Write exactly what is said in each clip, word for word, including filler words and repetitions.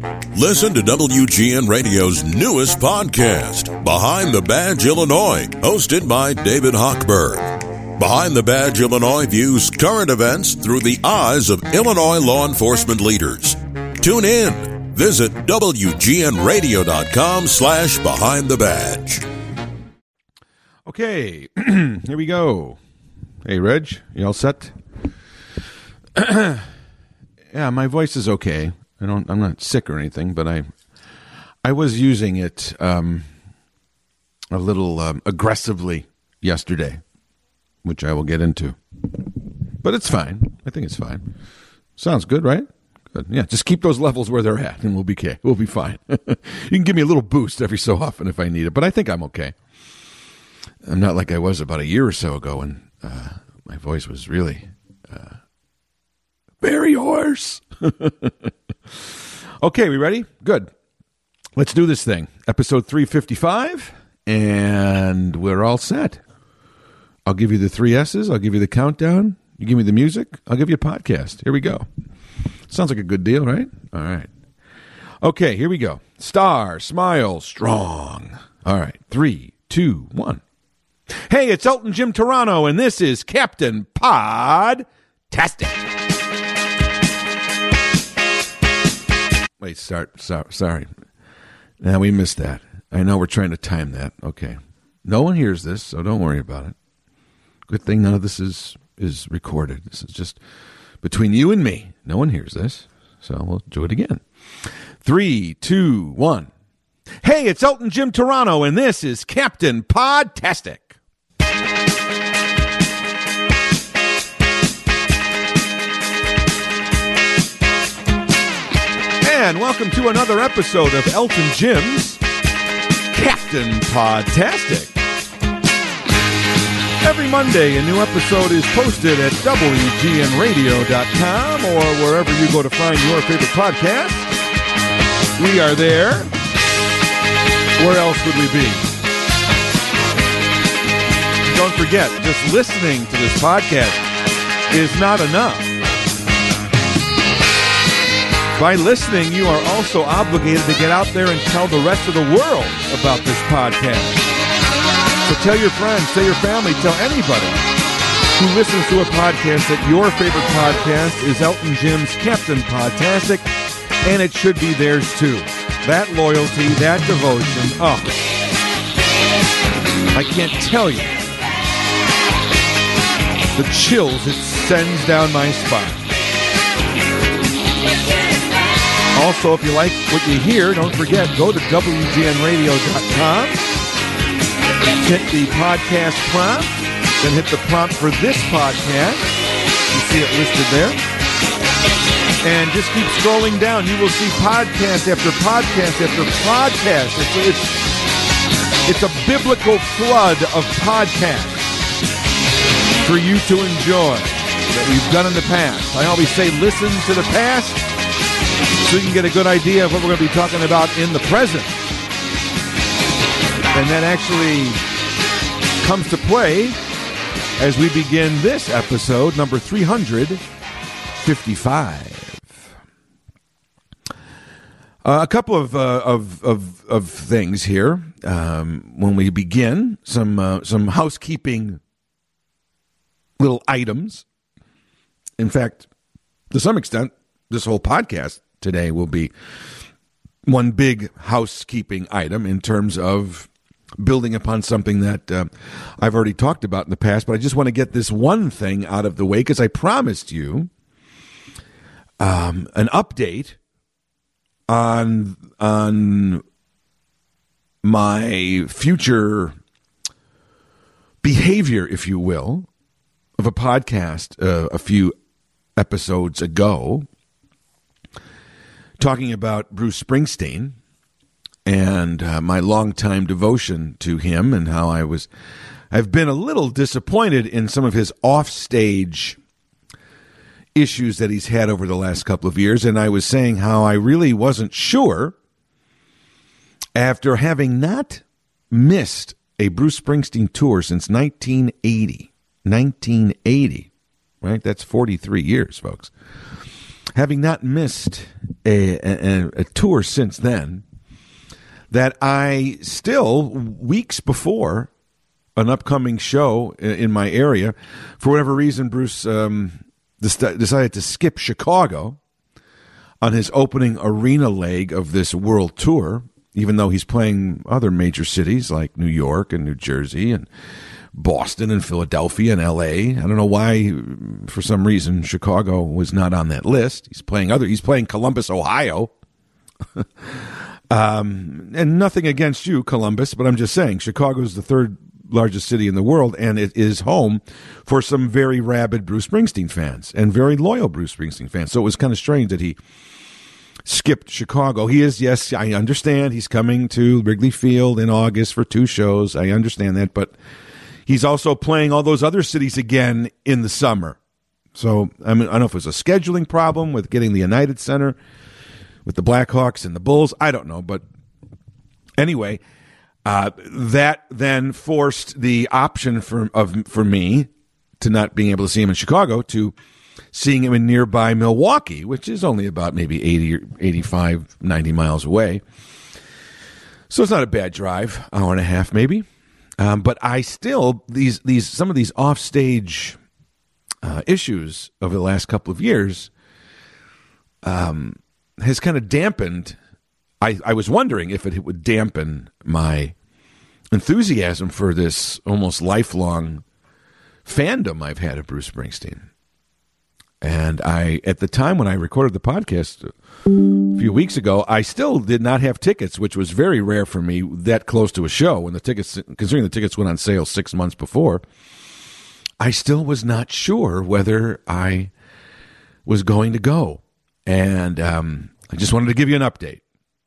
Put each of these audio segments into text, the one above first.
Listen to W G N Radio's newest podcast, Behind the Badge Illinois, hosted by David Hochberg. Behind the Badge Illinois views current events through the eyes of Illinois law enforcement leaders. Tune in. Visit W G N radio dot com slash behind the badge. Okay, here we go. Hey, Reg, you all set? Yeah, my voice is okay. I don't. I'm not sick or anything, but I, I was using it um, a little um, aggressively yesterday, which I will get into. But it's fine. I think it's fine. Sounds good, right? Good. Yeah, just keep those levels where they're at, and we'll be okay. We'll be fine. You can give me a little boost every so often if I need it, but I think I'm okay. I'm not like I was about a year or so ago when uh, my voice was really uh, very hoarse. Okay, we ready? Good. Let's do this thing. Episode three fifty-five, and we're all set. I'll give you the three S's. I'll give you the countdown. You give me the music. I'll give you a podcast. Here we go. Sounds like a good deal, right? All right. Okay, here we go. Star, smile, strong. All right. Three, two, one. Hey, it's Elton Jim Turano, and this is Captain Pod-tastic. Wait, start, start, sorry. Now we missed that. I know we're trying to time that. Okay. No one hears this, so don't worry about it. Good thing none of this is, is recorded. This is just between you and me. No one hears this, so we'll do it again. Three, two, one. Hey, it's Elton Jim Turano, and this is Captain Pod-tastic. And welcome to another episode of Elton Jim's Captain Pod-tastic. Every Monday, a new episode is posted at W G N radio dot com or wherever you go to find your favorite podcast. We are there. Where else would we be? Don't forget, just listening to this podcast is not enough. By listening, you are also obligated to get out there and tell the rest of the world about this podcast. So tell your friends, tell your family, tell anybody who listens to a podcast that your favorite podcast is Elton Jim's Captain Pod-tastic, and it should be theirs too. That loyalty, that devotion, oh, I can't tell you the chills it sends down my spine. Also, if you like what you hear, don't forget, go to W G N radio dot com, hit the podcast prompt, then hit the prompt for this podcast. You see it listed there. And just keep scrolling down. You will see podcast after podcast after podcast. It's, it's, it's a biblical flood of podcasts for you to enjoy that we've done in the past. I always say listen to the past so you can get a good idea of what we're going to be talking about in the present. And that actually comes to play as we begin this episode, number three fifty-five. Uh, a couple of, uh, of of of things here um, when we begin. Some uh, some housekeeping little items. In fact, to some extent, this whole podcast today will be one big housekeeping item in terms of building upon something that uh, I've already talked about in the past. But I just want to get this one thing out of the way because I promised you um, an update on on my future behavior, if you will, of a podcast uh, a few episodes ago, talking about Bruce Springsteen and uh, my longtime devotion to him and how I was, I've been a little disappointed in some of his offstage issues that he's had over the last couple of years. And I was saying how I really wasn't sure, after having not missed a Bruce Springsteen tour since nineteen eighty, nineteen eighty, right? That's forty-three years, folks. having not missed a, a, a tour since then, that I still, weeks before an upcoming show in my area, for whatever reason, Bruce um, decided to skip Chicago on his opening arena leg of this world tour, even though he's playing other major cities like New York and New Jersey and Boston and Philadelphia and L A. I don't know why, for some reason, Chicago was not on that list. He's playing other. He's playing Columbus, Ohio. um, and nothing against you, Columbus, but I'm just saying Chicago is the third largest city in the world, and it is home for some very rabid Bruce Springsteen fans and very loyal Bruce Springsteen fans. So it was kind of strange that he skipped Chicago. He is, yes, I understand. He's coming to Wrigley Field in August for two shows. I understand that, but he's also playing all those other cities again in the summer. So I mean, I don't know if it was a scheduling problem with getting the United Center with the Blackhawks and the Bulls. I don't know, but anyway, uh, that then forced the option for of for me to not being able to see him in Chicago to seeing him in nearby Milwaukee, which is only about maybe eighty, eighty-five, ninety miles away. So it's not a bad drive, hour and a half maybe. Um, but I still, these these some of these offstage uh, issues over the last couple of years um, has kind of dampened. I, I was wondering if it would dampen my enthusiasm for this almost lifelong fandom I've had of Bruce Springsteen. And I, at the time when I recorded the podcast a few weeks ago, I still did not have tickets, which was very rare for me that close to a show. When the tickets, considering the tickets went on sale six months before, I still was not sure whether I was going to go. And um, I just wanted to give you an update.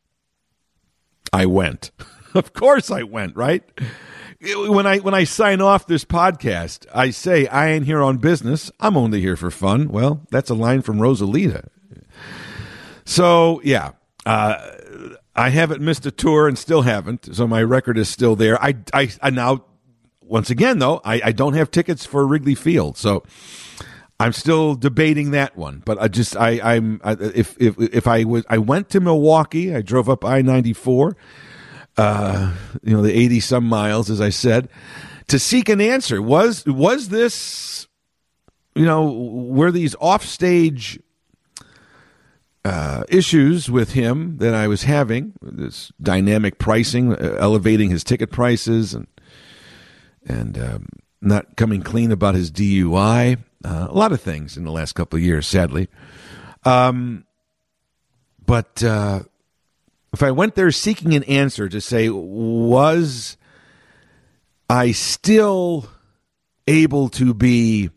I went. Of course I went, right? When I when I sign off this podcast, I say, I ain't here on business. I'm only here for fun. Well, that's a line from Rosalita. So, yeah, uh, I haven't missed a tour and still haven't, so my record is still there. I, I, I now, once again, though, I, I don't have tickets for Wrigley Field, so I'm still debating that one. But I just, I, I'm, I, if if if I was, I went to Milwaukee, I drove up I ninety-four. Uh, you know, the eighty some miles, as I said, to seek an answer. Was was this, you know, were these offstage uh, issues with him that I was having, this dynamic pricing, uh, elevating his ticket prices, and and um, not coming clean about his D U I, uh, a lot of things in the last couple of years, sadly. Um, but. Uh, If I went there seeking an answer to say, was I still able to be,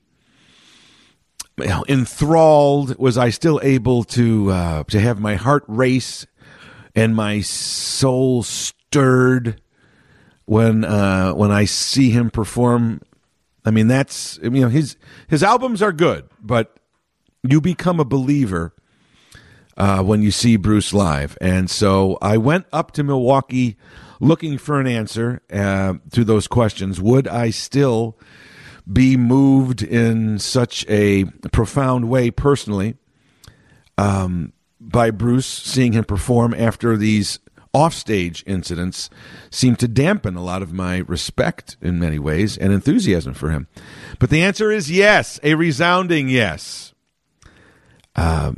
you know, enthralled? Was I still able to uh, to have my heart race and my soul stirred when uh, when I see him perform? I mean, that's, you know, his his albums are good, but you become a believer Uh, when you see Bruce live. And so I went up to Milwaukee looking for an answer uh, to those questions. Would I still be moved in such a profound way personally um, by Bruce, seeing him perform after these offstage incidents seemed to dampen a lot of my respect in many ways and enthusiasm for him? But the answer is yes, a resounding yes. Um,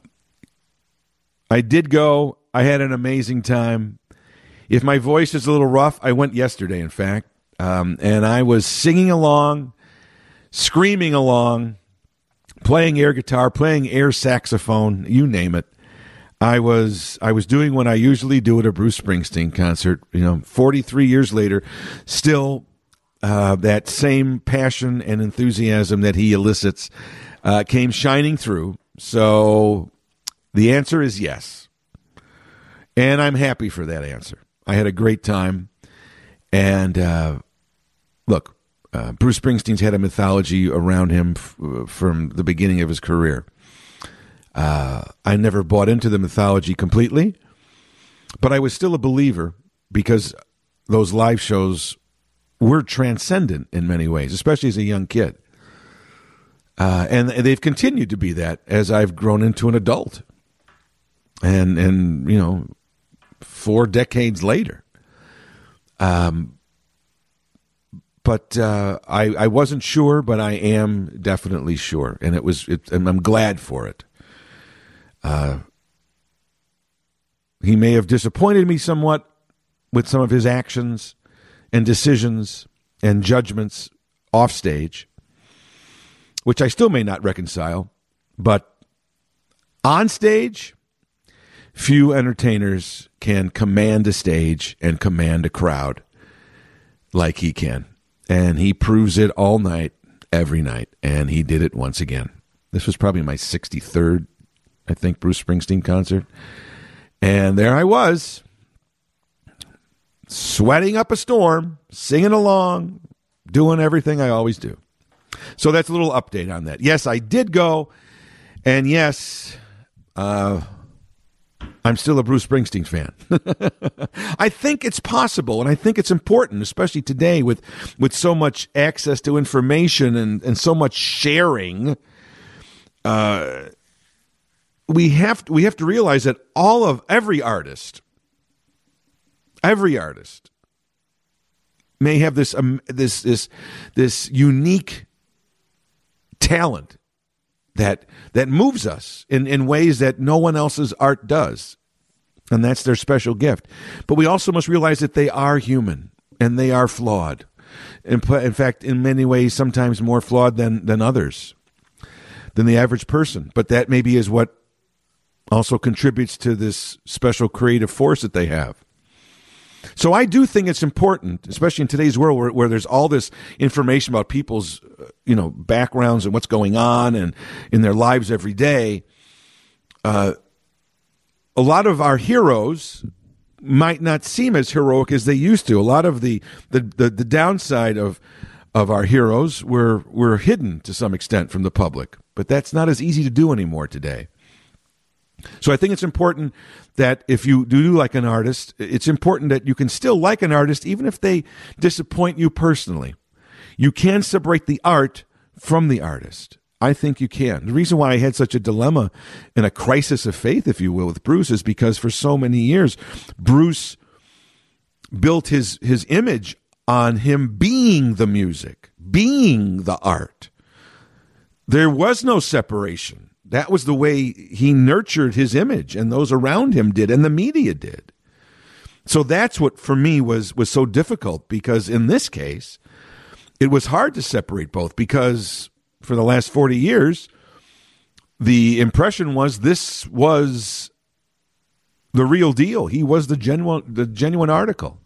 I did go. I had an amazing time. If my voice is a little rough, I went yesterday, in fact, um, and I was singing along, screaming along, playing air guitar, playing air saxophone, you name it. I was I was doing what I usually do at a Bruce Springsteen concert. You know, forty-three years later, still uh, that same passion and enthusiasm that he elicits uh, came shining through. So the answer is yes. And I'm happy for that answer. I had a great time. And uh, look, uh, Bruce Springsteen's had a mythology around him f- from the beginning of his career. Uh, I never bought into the mythology completely, but I was still a believer because those live shows were transcendent in many ways, especially as a young kid. Uh, and they've continued to be that as I've grown into an adult. And, and you know, four decades later. Um, but uh, I, I wasn't sure, but I am definitely sure. And it was, it, and I'm glad for it. Uh, he may have disappointed me somewhat with some of his actions and decisions and judgments off stage, which I still may not reconcile, but on stage, few entertainers can command a stage and command a crowd like he can. And he proves it all night, every night, and he did it once again. This was probably my sixty-third, I think, Bruce Springsteen concert. And there I was, sweating up a storm, singing along, doing everything I always do. So that's a little update on that. Yes, I did go, and yes, uh, I'm still a Bruce Springsteen fan. I think it's possible, and I think it's important, especially today with, with so much access to information and, and so much sharing. Uh, we have to, we have to realize that all of every artist, every artist may have this um, this this this unique talent that that moves us in, in ways that no one else's art does. And that's their special gift. But we also must realize that they are human and they are flawed. In, in fact, in many ways, sometimes more flawed than, than others, than the average person. But that maybe is what also contributes to this special creative force that they have. So I do think it's important, especially in today's world where, where there's all this information about people's, uh, you know, backgrounds and what's going on and in their lives every day. Uh, a lot of our heroes might not seem as heroic as they used to. A lot of the the, the, the downside of of our heroes were were hidden to some extent from the public, but that's not as easy to do anymore today. So I think it's important that if you do like an artist, it's important that you can still like an artist even if they disappoint you personally. You can separate the art from the artist. I think you can. The reason why I had such a dilemma and a crisis of faith, if you will, with Bruce is because for so many years, Bruce built his, his image on him being the music, being the art. There was no separation. That was the way he nurtured his image, and those around him did, and the media did. So that's what, for me, was was so difficult, because in this case, it was hard to separate both, because for the last forty years, the impression was this was the real deal. He was the genuine, the genuine article.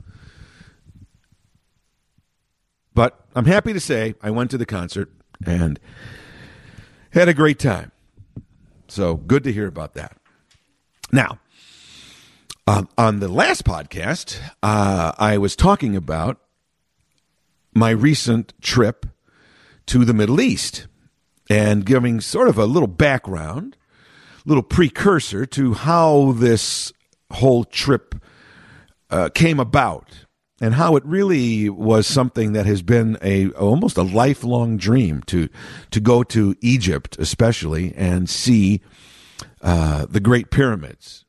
But I'm happy to say I went to the concert and had a great time. So good to hear about that. Now, uh, on the last podcast, uh, I was talking about my recent trip to the Middle East and giving sort of a little background, little precursor to how this whole trip uh, came about and how it really was something that has been a almost a lifelong dream to to go to Egypt, especially, and see uh, the Great Pyramids.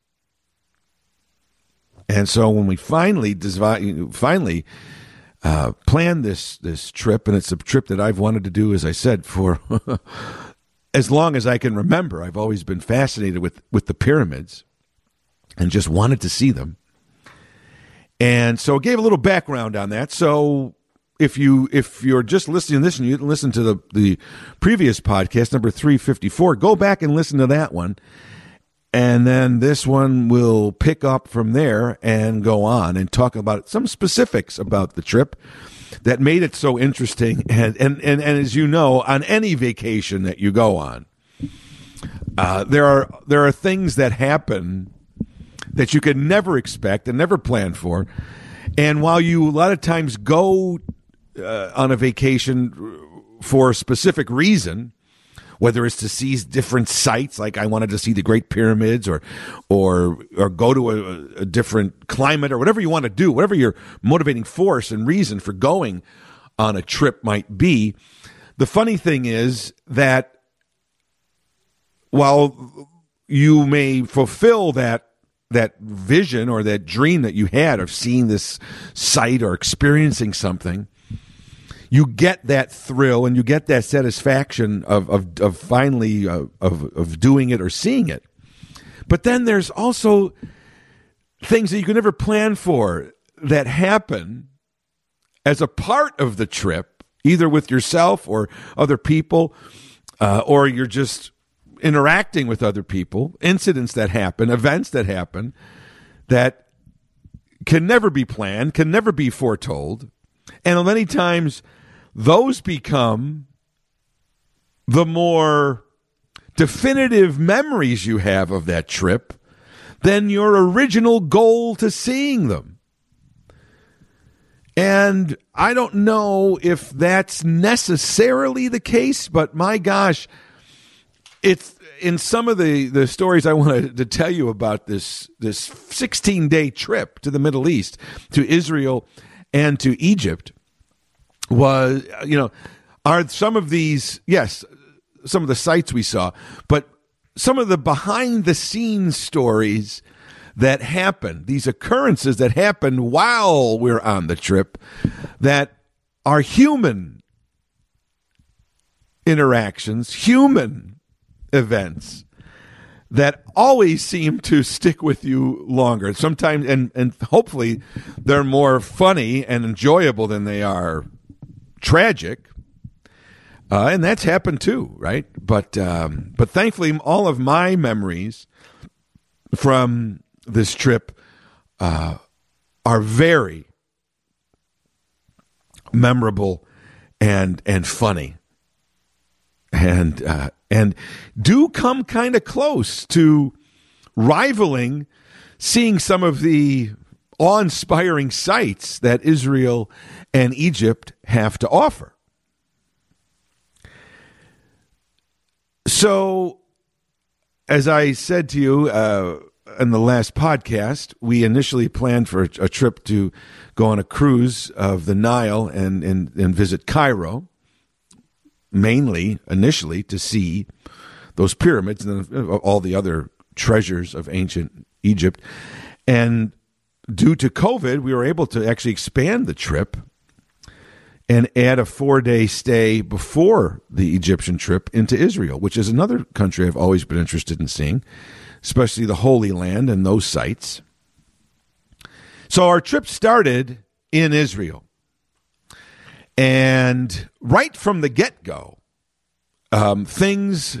And so when we finally finally uh, planned this this trip, and it's a trip that I've wanted to do, as I said, for as long as I can remember. I've always been fascinated with, with the pyramids and just wanted to see them. And so it gave a little background on that. So if you if you're just listening to this and you didn't listen to the, the previous podcast, number three fifty-four, go back and listen to that one. And then this one will pick up from there and go on and talk about some specifics about the trip that made it so interesting. And and, and, and as you know, on any vacation that you go on, uh, there are there are things that happen that you could never expect and never plan for. And while you a lot of times go uh, on a vacation for a specific reason, whether it's to see different sites, like I wanted to see the Great Pyramids, or or or go to a, a different climate, or whatever you want to do, whatever your motivating force and reason for going on a trip might be, the funny thing is that while you may fulfill that that vision or that dream that you had of seeing this sight or experiencing something, you get that thrill and you get that satisfaction of of, of finally uh, of of doing it or seeing it. But then there's also things that you can never plan for that happen as a part of the trip, either with yourself or other people, uh, or you're just interacting with other people, incidents that happen, events that happen that can never be planned, can never be foretold. And many times those become the more definitive memories you have of that trip than your original goal to seeing them. And I don't know if that's necessarily the case, but my gosh, it's in some of the, the stories I wanted to tell you about this this sixteen-day trip to the Middle East, to Israel and to Egypt, was, you know, are some of these, yes, some of the sights we saw, but some of the behind-the-scenes stories that happen, these occurrences that happen while we're on the trip, that are human interactions, human events that always seem to stick with you longer. Sometimes, and, and hopefully they're more funny and enjoyable than they are tragic. Uh, and that's happened too, right? But um, but thankfully, all of my memories from this trip uh, are very memorable and and funny, and uh, and do come kind of close to rivaling seeing some of the awe-inspiring sights that Israel and Egypt have to offer. So, as I said to you uh, in the last podcast, we initially planned for a trip to go on a cruise of the Nile and, and, and visit Cairo, mainly, initially, to see those pyramids and then all the other treasures of ancient Egypt. And due to COVID, we were able to actually expand the trip and add a four-day stay before the Egyptian trip into Israel, which is another country I've always been interested in seeing, especially the Holy Land and those sites. So our trip started in Israel. And right from the get-go, um, things...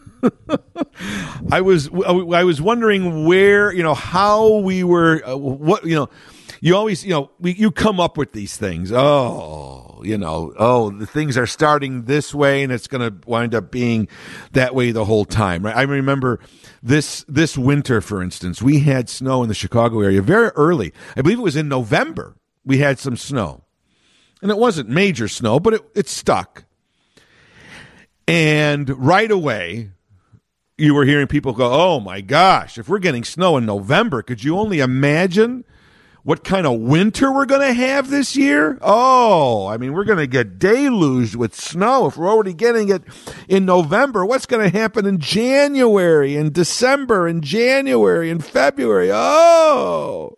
I was I was wondering where, you know, how we were, uh, what, you know, you always, you know, we, you come up with these things. Oh, you know, oh, the things are starting this way and it's going to wind up being that way the whole time, right? I remember this, this winter, for instance, we had snow in the Chicago area very early. I believe it was in November. We had some snow and it wasn't major snow, but it, it stuck. And right away, you were hearing people go, oh my gosh, if we're getting snow in November, could you only imagine what kind of winter we're going to have this year? Oh, I mean, we're going to get deluged with snow. If we're already getting it in November, what's going to happen in January and December and January and February? Oh,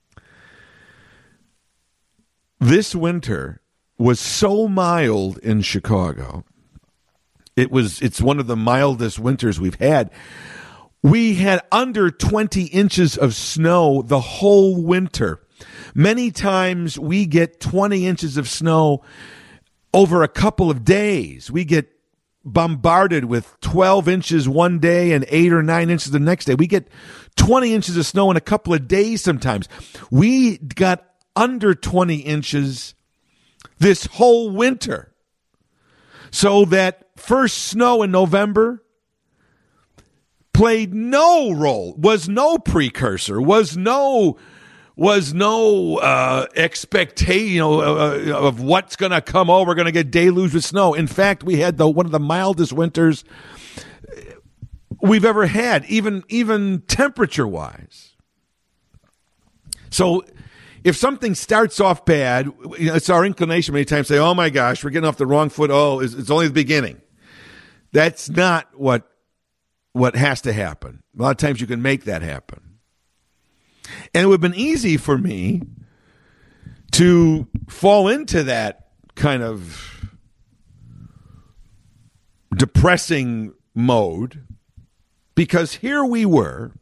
this winter was so mild in Chicago. It was, it's one of the mildest winters we've had. We had under twenty inches of snow the whole winter. Many times we get twenty inches of snow over a couple of days. We get bombarded with twelve inches one day and eight or nine inches the next day. We get twenty inches of snow in a couple of days sometimes. We got under twenty inches this whole winter. So that first snow in November played no role, was no precursor, was no was no uh, expectation, you know, uh, of what's going to come over. We're going to get deluged with snow. In fact, we had the one of the mildest winters we've ever had, even even temperature wise. So if something starts off bad, you know, it's our inclination many times to say, oh my gosh, we're getting off the wrong foot. Oh, it's, it's only the beginning. That's not what what has to happen. A lot of times you can make that happen. And it would have been easy for me to fall into that kind of depressing mode, because here we were,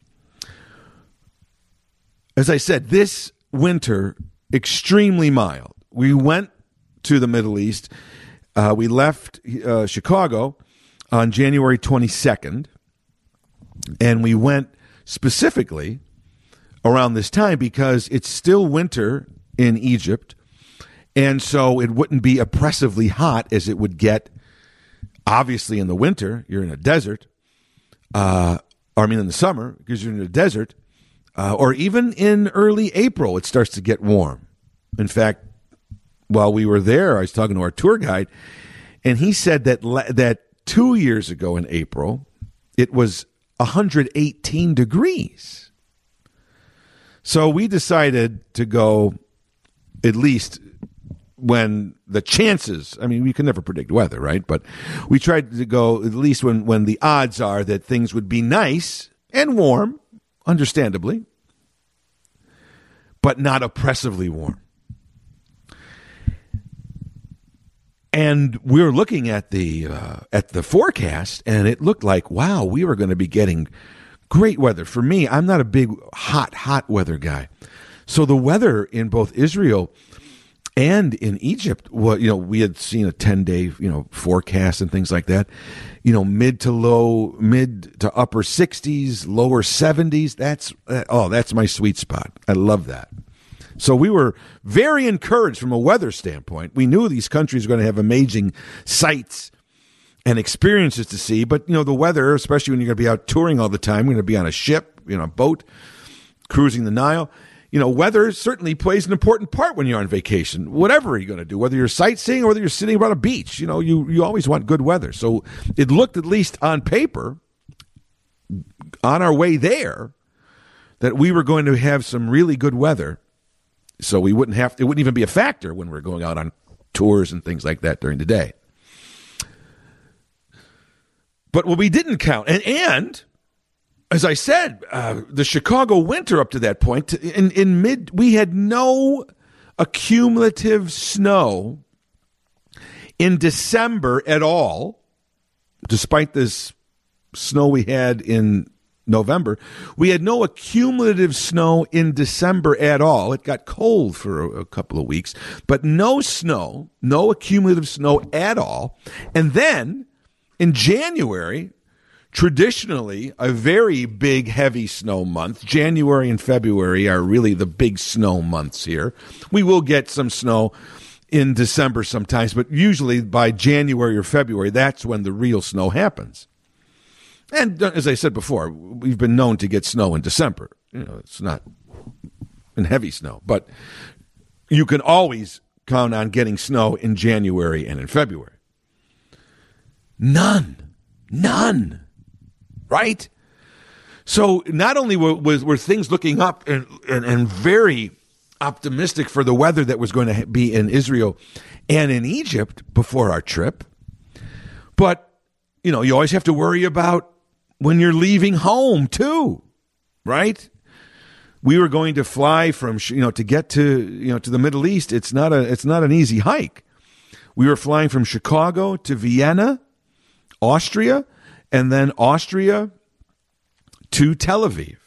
as I said, this winter, extremely mild. We went to the Middle East. Uh, we left uh, Chicago on January twenty-second, and we went specifically around this time because it's still winter in Egypt, and so it wouldn't be oppressively hot as it would get, obviously, in the winter. You're in a desert, uh, or I mean in the summer, because you're in a desert, uh, or even in early April, it starts to get warm. In fact, while we were there, I was talking to our tour guide, and he said that that two years ago in April, it was one hundred eighteen degrees. So we decided to go at least when the chances, I mean, we can never predict weather, right? But we tried to go at least when, when the odds are that things would be nice and warm, understandably, but not oppressively warm. And we were looking at the uh, at the forecast, and it looked like, wow, we were going to be getting great weather. For me, I'm not a big hot, hot weather guy. So the weather in both Israel and in Egypt, well, you know, we had seen a ten-day, you know, forecast and things like that. You know, mid to low, mid to upper sixties, lower seventies. That's oh, that's my sweet spot. I love that. So we were very encouraged from a weather standpoint. We knew these countries were going to have amazing sights and experiences to see, but, you know, the weather, especially when you're going to be out touring all the time, you're going to be on a ship, you know, a boat, cruising the Nile. You know, weather certainly plays an important part when you're on vacation, whatever you're going to do, whether you're sightseeing or whether you're sitting around a beach. You know, you, you always want good weather. So it looked, at least on paper, on our way there, that we were going to have some really good weather. So we wouldn't have, it wouldn't even be a factor when we're going out on tours and things like that during the day. But what we didn't count, and, and as I said, uh, the Chicago winter up to that point, in, in mid, we had no accumulative snow in December at all, despite this snow we had in November. We had no accumulative snow in December at all. It got cold for a, a couple of weeks, but no snow, no accumulative snow at all. And then in January, traditionally a very big, heavy snow month, January and February are really the big snow months here. We will get some snow in December sometimes, but usually by January or February, that's when the real snow happens. And as I said before, we've been known to get snow in December. You know, it's not in heavy snow, but you can always count on getting snow in January and in February. None. None. Right? So not only were, were, were things looking up and, and, and very optimistic for the weather that was going to be in Israel and in Egypt before our trip, but, you know, you always have to worry about when you're leaving home too, right? We were going to fly from, you know, to get to, you know, to the Middle East. It's not a, it's not an easy hike. We were flying from Chicago to Vienna, Austria, and then Austria to Tel Aviv.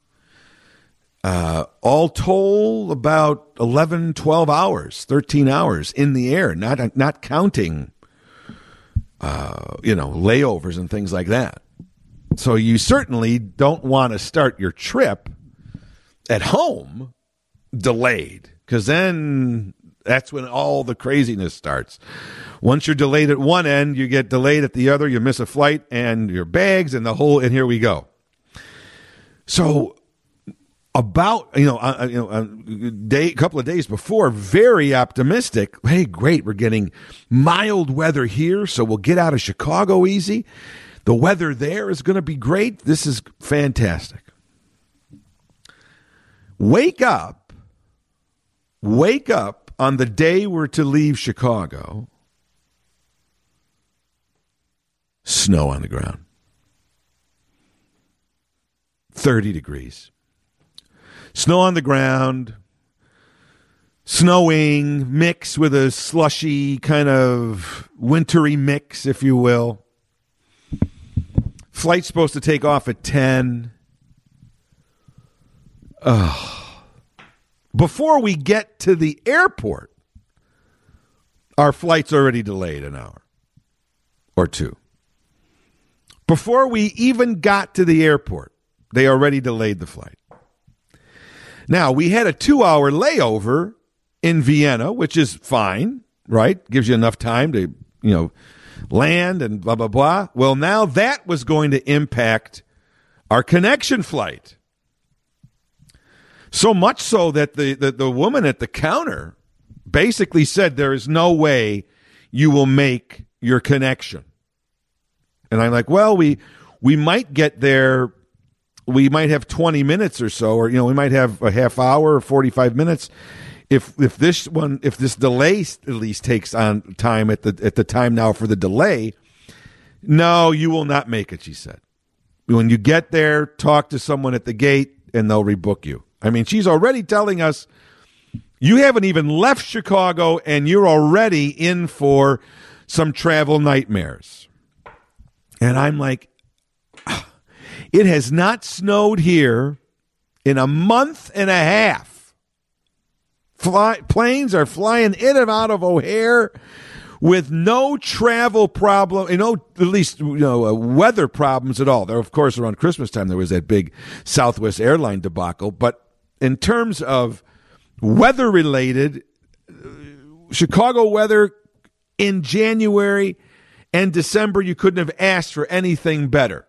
Uh, all told, about eleven, twelve hours, thirteen hours in the air, not, not counting, uh, you know, layovers and things like that. So you certainly don't want to start your trip at home delayed, because then that's when all the craziness starts. Once you're delayed at one end, you get delayed at the other, you miss a flight and your bags and the whole, and here we go. So about, you know, uh, you know, a day, couple of days before, very optimistic. Hey, great, we're getting mild weather here, so we'll get out of Chicago easy. The weather there is going to be great. This is fantastic. Wake up wake up on the day we're to leave Chicago, snow on the ground. thirty degrees. Snow on the ground, snowing, mix with a slushy kind of wintry mix, if you will. Flight's supposed to take off at ten. Oh. Before we get to the airport, our flight's already delayed an hour or two. Before we even got to the airport, they already delayed the flight. Now, we had a two-hour layover in Vienna, which is fine, right? Gives you enough time to, you know, land and blah, blah, blah. Well, now that was going to impact our connection flight. So much so that the, the, the woman at the counter basically said there is no way you will make your connection. And I'm like, well, we we might get there. We might have twenty minutes or so, or, you know, we might have a half hour or forty-five minutes. If if this one, if this delay at least takes on time at the at the time now for the delay, no, you will not make it, she said. When you get there, talk to someone at the gate and they'll rebook you. I mean, she's already telling us you haven't even left Chicago and you're already in for some travel nightmares. And I'm like, it has not snowed here in a month and a half. Fly, planes are flying in and out of O'Hare with no travel problem, you know, at least, you know, uh, weather problems at all. There, of course, around Christmas time, there was that big Southwest airline debacle. But in terms of weather-related, uh, Chicago weather in January and December, you couldn't have asked for anything better.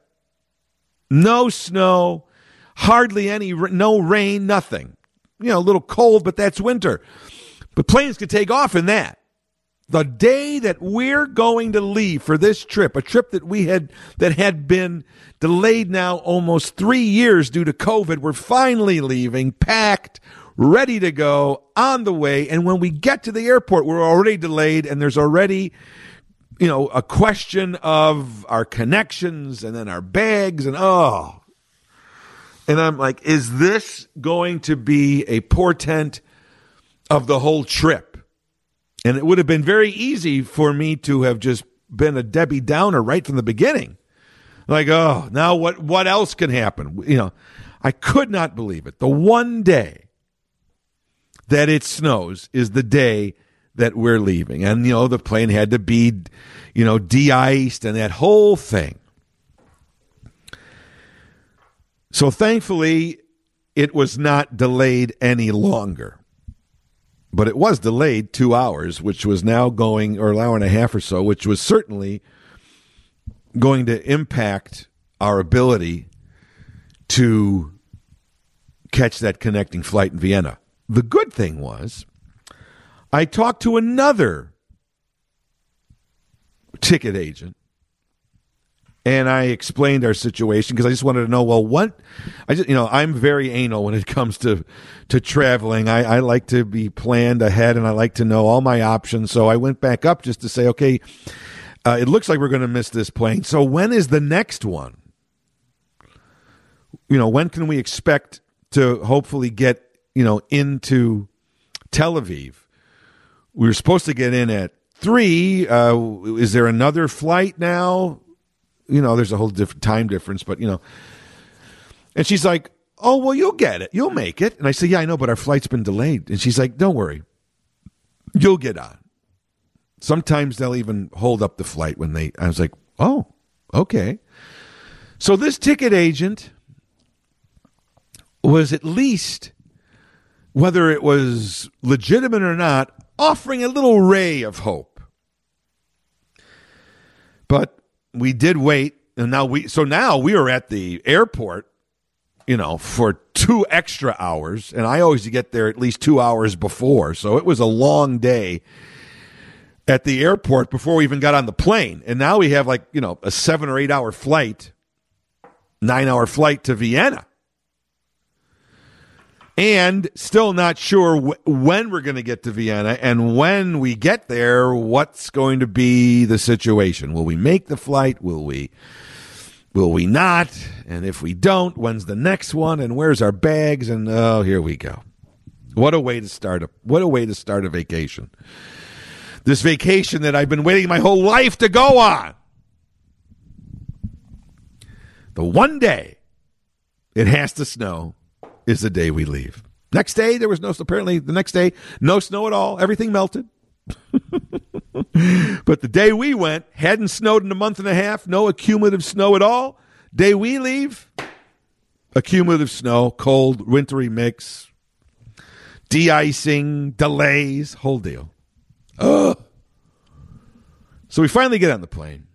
No snow, hardly any, no rain, nothing. You know, a little cold, but that's winter. But planes could take off in that. The day that we're going to leave for this trip, a trip that we had, that had been delayed now almost three years due to COVID, we're finally leaving, packed, ready to go, on the way. And when we get to the airport, we're already delayed, and there's already, you know, a question of our connections and then our bags and oh. And I'm like, is this going to be a portent of the whole trip? And it would have been very easy for me to have just been a Debbie Downer right from the beginning. Like, oh, now what, what else can happen? You know, I could not believe it. The one day that it snows is the day that we're leaving. And, you know, the plane had to be, you know, de-iced and that whole thing. So thankfully, it was not delayed any longer. But it was delayed two hours, which was now going, or an hour and a half or so, which was certainly going to impact our ability to catch that connecting flight in Vienna. The good thing was, I talked to another ticket agent, and I explained our situation because I just wanted to know, well, what, I just, you know, I'm very anal when it comes to, to traveling. I, I like to be planned ahead, and I like to know all my options. So I went back up just to say, okay, uh, it looks like we're going to miss this plane. So when is the next one? You know, when can we expect to hopefully get, you know, into Tel Aviv? We were supposed to get in at three. Uh, is there another flight now? You know, there's a whole different time difference, but, you know. And she's like, oh, well, you'll get it. You'll make it. And I say, yeah, I know, but our flight's been delayed. And she's like, don't worry. You'll get on. Sometimes they'll even hold up the flight when they, I was like, oh, okay. So this ticket agent was at least, whether it was legitimate or not, offering a little ray of hope. But we did wait, and now we so now we are at the airport, you know, for two extra hours, and I always get there at least two hours before, so it was a long day at the airport before we even got on the plane. And now we have, like, you know, a seven or eight hour flight, nine hour flight to Vienna. And still not sure wh- when we're going to get to Vienna, and when we get there, what's going to be the situation? Will we make the flight? Will we will we not? And if we don't, when's the next one? And where's our bags? And oh, here we go. What a way to start a what a way to start a vacation. This vacation that I've been waiting my whole life to go on. The one day it has to snow is the day we leave. Next day, there was no, apparently the next day, no snow at all. Everything melted. But the day we went, hadn't snowed in a month and a half, no accumulative snow at all. Day we leave, accumulative snow, cold, wintry mix, de-icing, delays, whole deal. Ugh. So we finally get on the plane.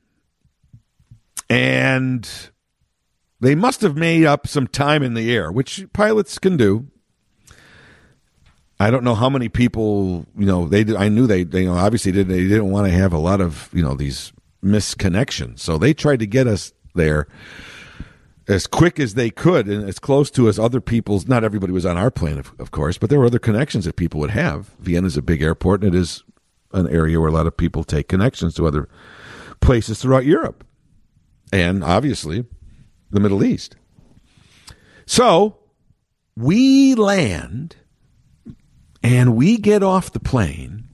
And they must have made up some time in the air, which pilots can do. I don't know how many people, you know, they did, I knew they, they you know, obviously did, they didn't want to have a lot of, you know, these misconnections. So they tried to get us there as quick as they could and as close to as other people's, not everybody was on our plane, of, of course, but there were other connections that people would have. Vienna's a big airport, and it is an area where a lot of people take connections to other places throughout Europe. And obviously the Middle East. So we land and we get off the plane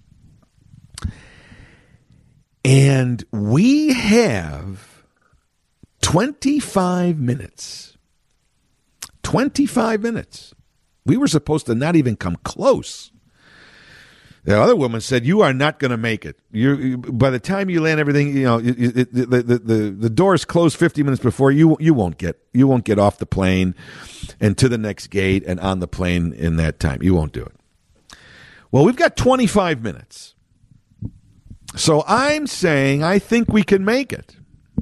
and we have twenty-five minutes. twenty-five minutes. We were supposed to not even come close. The other woman said, "You are not going to make it. You, you by the time you land everything, you know, it, it, the, the the the doors close fifty minutes before you. You won't get you won't get off the plane and to the next gate and on the plane in that time. You won't do it." Well, we've got twenty-five minutes, so I'm saying I think we can make it.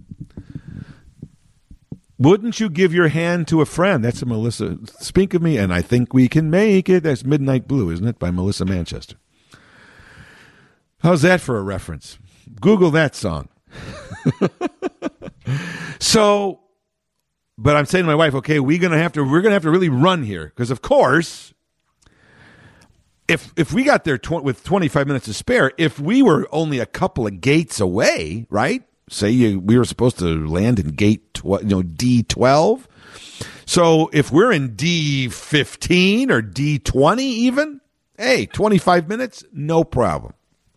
Wouldn't you give your hand to a friend? That's a Melissa. Speak of me, and I think we can make it. That's Midnight Blue, isn't it, by Melissa Manchester? How's that for a reference? Google that song. So, but I'm saying to my wife, okay, we're gonna have to we're gonna have to really run here because, of course, if if we got there tw- with twenty-five minutes to spare, if we were only a couple of gates away, right? Say you, we were supposed to land in gate tw- you know D twelve. So if we're in D fifteen or D twenty, even, hey, twenty-five minutes, no problem.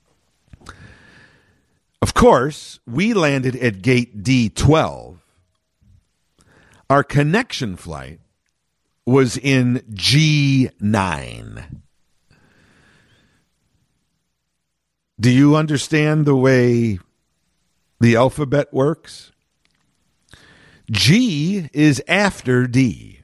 Of course, we landed at gate D twelve. Our connection flight was in G nine. Do you understand the way the alphabet works? G is after D.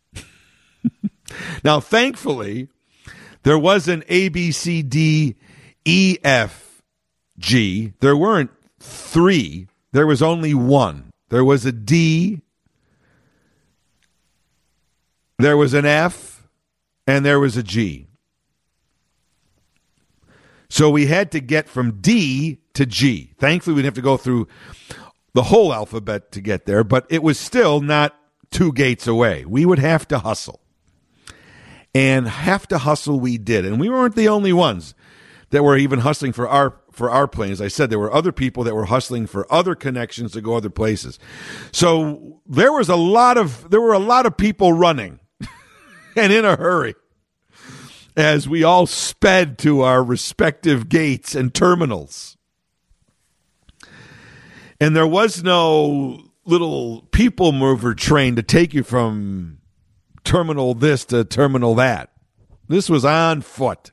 Now, thankfully, there was an A, B, C, D, E, F, G. There weren't three. There was only one. There was a D, there was an F, and there was a G. So we had to get from D to G. Thankfully, we didn't have to go through the whole alphabet to get there, but it was still not two gates away. We would have to hustle. And have to hustle we did. And we weren't the only ones that were even hustling for our for our plane. As I said, there were other people that were hustling for other connections to go other places. So there was a lot of there were a lot of people running and in a hurry as we all sped to our respective gates and terminals. And there was no little people mover train to take you from terminal this to terminal that. This was on foot.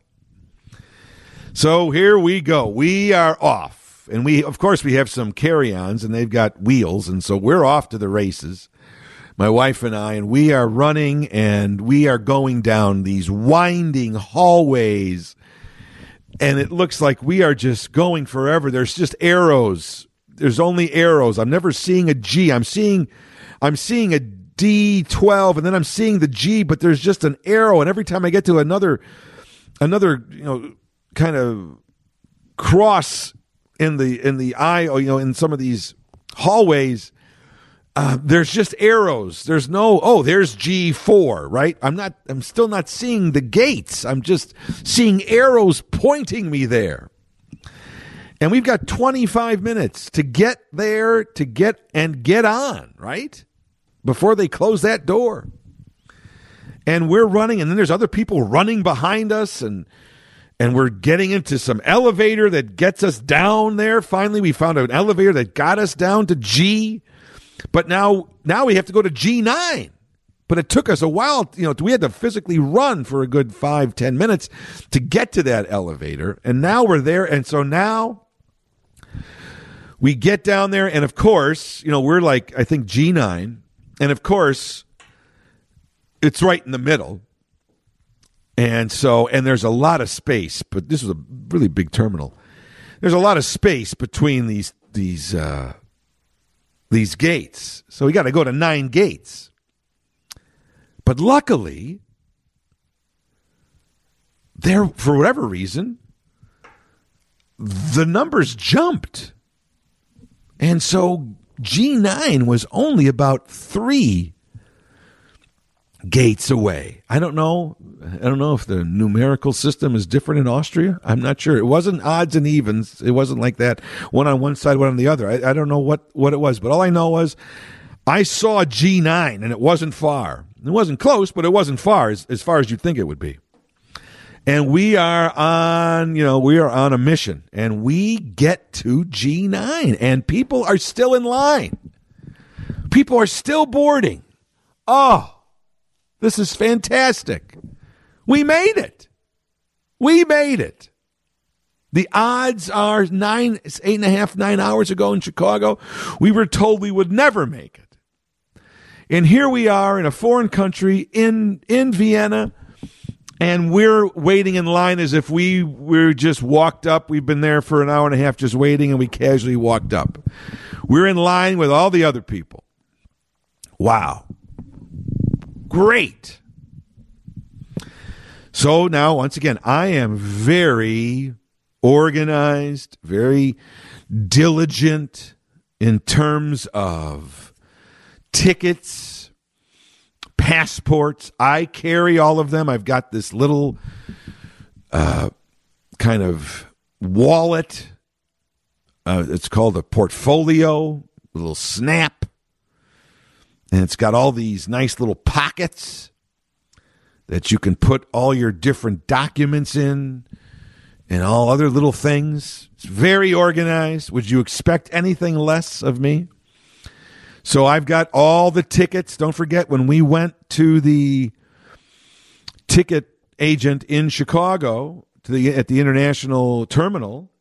So here we go. We are off. And we, of course, we have some carry-ons, and they've got wheels, and so we're off to the races, my wife and I, and we are running, and we are going down these winding hallways, and it looks like we are just going forever. There's just arrows. There's only arrows. I'm never seeing a G. I'm seeing, I'm seeing a D twelve, and then I'm seeing the G, but there's just an arrow, and every time I get to another, another, you know, kind of cross in the in the eye, or you know, in some of these hallways, Uh, there's just arrows. There's no, oh, there's G four, right? I'm not, I'm still not seeing the gates. I'm just seeing arrows pointing me there. And we've got twenty-five minutes to get there, to get and get on, right? Before they close that door. And we're running, and then there's other people running behind us, and and we're getting into some elevator that gets us down there. Finally, we found an elevator that got us down to G. But now, now we have to go to G nine. But it took us a while. You know, we had to physically run for a good five, ten minutes to get to that elevator. And now we're there. And so now we get down there. And of course, you know, we're like, I think G nine. And of course, it's right in the middle. And so, and there's a lot of space. But this was a really big terminal. There's a lot of space between these, these, uh, these gates. So we got to go to nine gates. But luckily, there, for whatever reason, the numbers jumped. And so G nine was only about three gates away. I don't know. I don't know if the numerical system is different in Austria. I'm not sure. It wasn't odds and evens. It wasn't like that. One on one side, one on the other. I, I don't know what, what it was. But all I know was I saw G nine, and it wasn't far. It wasn't close, but it wasn't far, as, as far as you'd think it would be. And we are on, you know, we are on a mission. And we get to G nine, and people are still in line. People are still boarding. Oh, this is fantastic. We made it. We made it. The odds are nine, eight and a half, nine hours ago in Chicago, we were told we would never make it. And here we are in a foreign country in, in Vienna, and we're waiting in line as if we were just walked up. We've been there for an hour and a half just waiting, and we casually walked up. We're in line with all the other people. Wow. Great. So now, once again, I am very organized, very diligent in terms of tickets, passports. I carry all of them. I've got this little uh, kind of wallet. Uh, it's called a portfolio, a little snap. And it's got all these nice little pockets that you can put all your different documents in and all other little things. It's very organized. Would you expect anything less of me? So I've got all the tickets. Don't forget, when we went to the ticket agent in Chicago to the at the international terminal,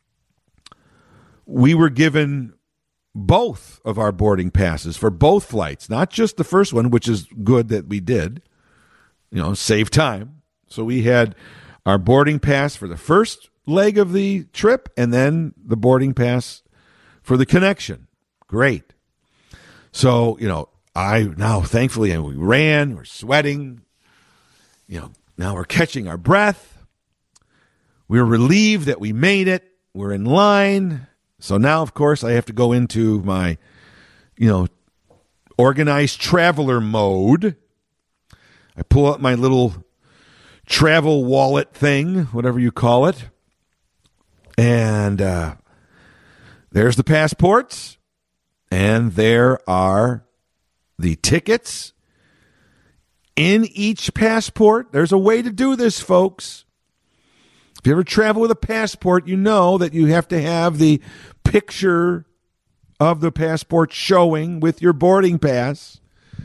we were given both of our boarding passes for both flights, not just the first one, which is good that we did, you know, save time. So we had our boarding pass for the first leg of the trip and then the boarding pass for the connection. Great. So, you know, I now thankfully, and we ran, we're sweating, you know, now we're catching our breath. We're relieved that we made it. We're in line. So now, of course, I have to go into my, you know, organized traveler mode. I pull out my little travel wallet thing, whatever you call it. And uh, there's the passports. And there are the tickets. In each passport, there's a way to do this, folks. If you ever travel with a passport, you know that you have to have the picture of the passport showing with your boarding pass.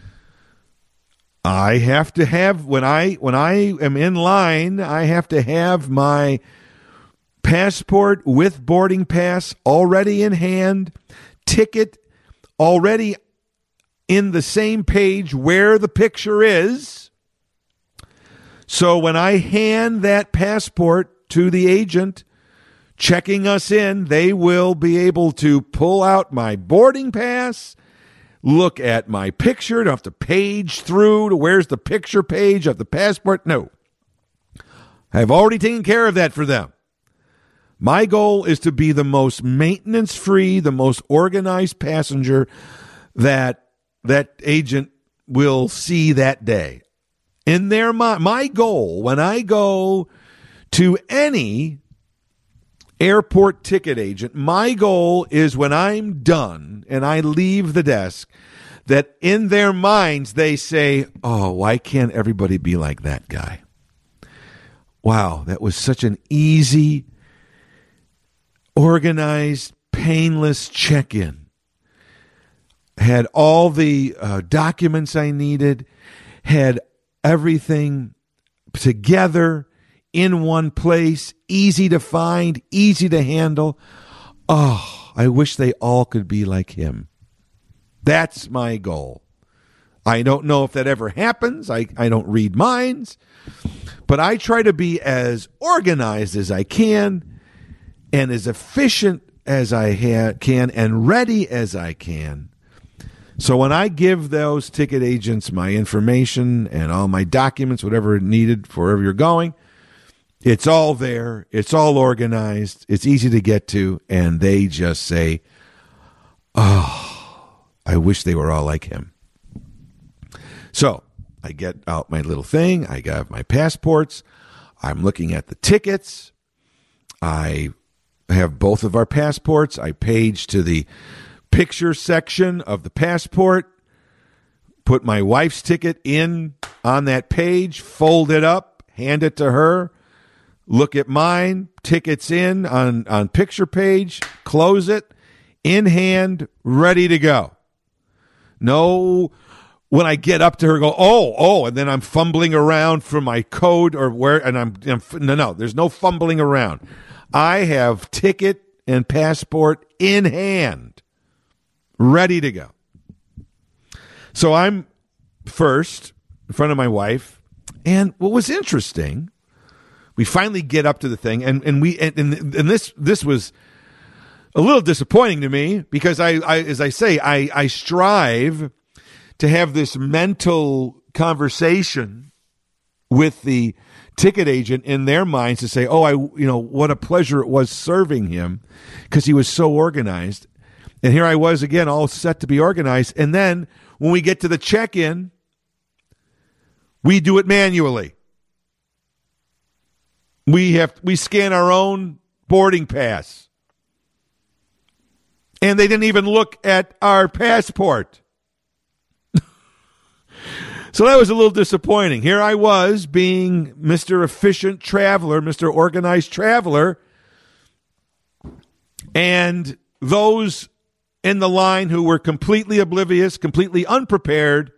I have to have, when I when I am in line, I have to have my passport with boarding pass already in hand, ticket already in the same page where the picture is. So when I hand that passport to the agent checking us in, they will be able to pull out my boarding pass, look at my picture. Don't have to page through to where's the picture page of the passport. No. I've already taken care of that for them. My goal is to be the most maintenance-free, the most organized passenger that that agent will see that day. In their mind, my goal when I go to any airport ticket agent, my goal is when I'm done and I leave the desk, that in their minds they say, oh, why can't everybody be like that guy? Wow, that was such an easy, organized, painless check-in. Had all the uh, documents I needed, had everything together in one place, easy to find, easy to handle. Oh, I wish they all could be like him. That's my goal. I don't know if that ever happens. I, I don't read minds, but I try to be as organized as I can and as efficient as I ha- can and ready as I can. So when I give those ticket agents my information and all my documents, whatever needed for wherever you're going, it's all there. It's all organized. It's easy to get to. And they just say, oh, I wish they were all like him. So I get out my little thing. I got my passports. I'm looking at the tickets. I have both of our passports. I page to the picture section of the passport, put my wife's ticket in on that page, fold it up, hand it to her, look at mine, tickets in on, on picture page, close it, in hand, ready to go. No, when I get up to her, go, oh, oh, and then I'm fumbling around for my code or where, and I'm, I'm no, no, there's no fumbling around. I have ticket and passport in hand, ready to go. So I'm first in front of my wife, and what was interesting, we finally get up to the thing, and, and we and, and this this was a little disappointing to me because I, I as I say, I, I strive to have this mental conversation with the ticket agent in their minds to say, oh, I you know what a pleasure it was serving him because he was so organized. And here I was again, all set to be organized. And then when we get to the check-in, we do it manually. We have we scan our own boarding pass. And they didn't even look at our passport. So that was a little disappointing. Here I was being Mister Efficient Traveler, Mister Organized Traveler, and those in the line who were completely oblivious, completely unprepared,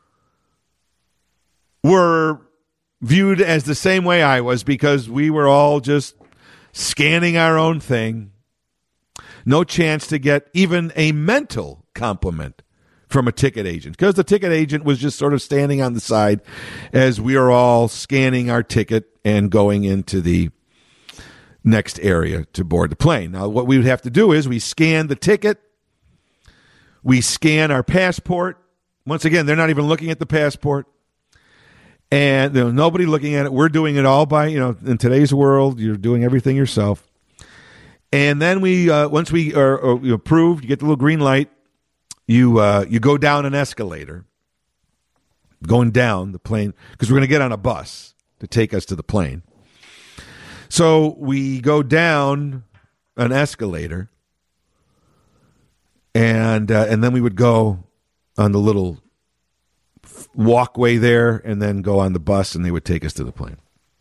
were viewed as the same way I was because we were all just scanning our own thing. No chance to get even a mental compliment from a ticket agent because the ticket agent was just sort of standing on the side as we are all scanning our ticket and going into the next area to board the plane. Now, what we would have to do is we scan the ticket. We scan our passport. Once again, they're not even looking at the passport. And there's nobody looking at it. We're doing it all by, you know, in today's world, you're doing everything yourself. And then we, uh, once we are, are approved, you get the little green light, you uh, you go down an escalator, going down the plane, because we're going to get on a bus to take us to the plane. So we go down an escalator. And uh, and then we would go on the little walkway there and then go on the bus and they would take us to the plane.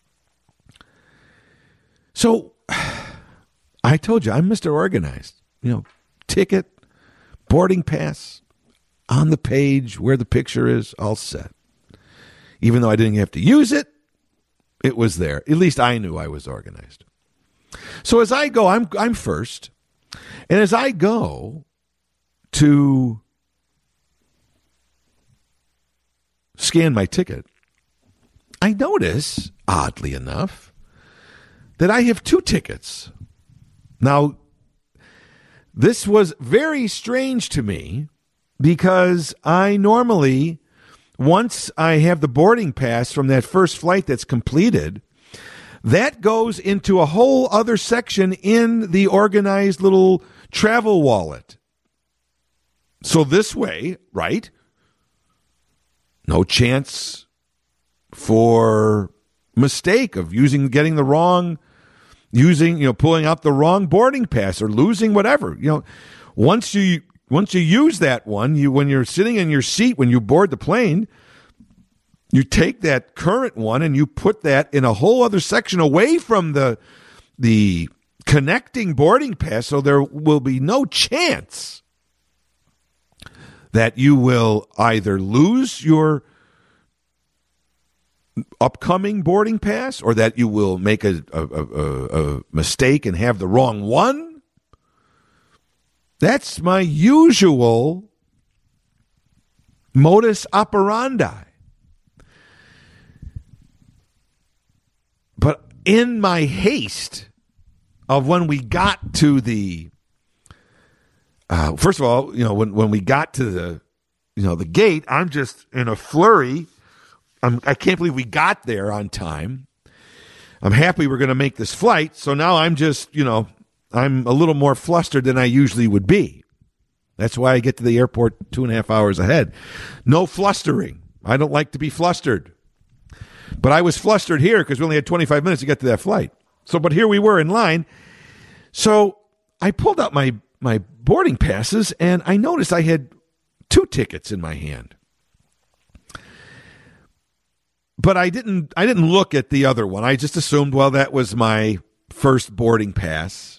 So I told you, I'm Mister Organized. You know, ticket, boarding pass, on the page where the picture is, all set. Even though I didn't have to use it, it was there. At least I knew I was organized. So as I go, I'm I'm first. And as I go to scan my ticket, I notice, oddly enough, that I have two tickets. Now, this was very strange to me because I normally, once I have the boarding pass from that first flight that's completed, that goes into a whole other section in the organized little travel wallet So this way, right? No chance for mistake of using, getting the wrong, using, you know, pulling out the wrong boarding pass or losing whatever. You know, once you once you use that one, you when you're sitting in your seat when you board the plane, you take that current one and you put that in a whole other section away from the the connecting boarding pass, so there will be no chance that you will either lose your upcoming boarding pass or that you will make a, a, a, a mistake and have the wrong one. That's my usual modus operandi. But in my haste of when we got to the Uh, first of all, you know, when, when we got to the, you know, the gate, I'm just in a flurry. I'm, I can't believe we got there on time. I'm happy we're going to make this flight. So now I'm just, you know, I'm a little more flustered than I usually would be. That's why I get to the airport two and a half hours ahead. No flustering. I don't like to be flustered. But I was flustered here because we only had twenty-five minutes to get to that flight. So, but here we were in line. So I pulled out my my boarding passes, and I noticed I had two tickets in my hand. But I didn't I didn't look at the other one. I just assumed, well, that was my first boarding pass.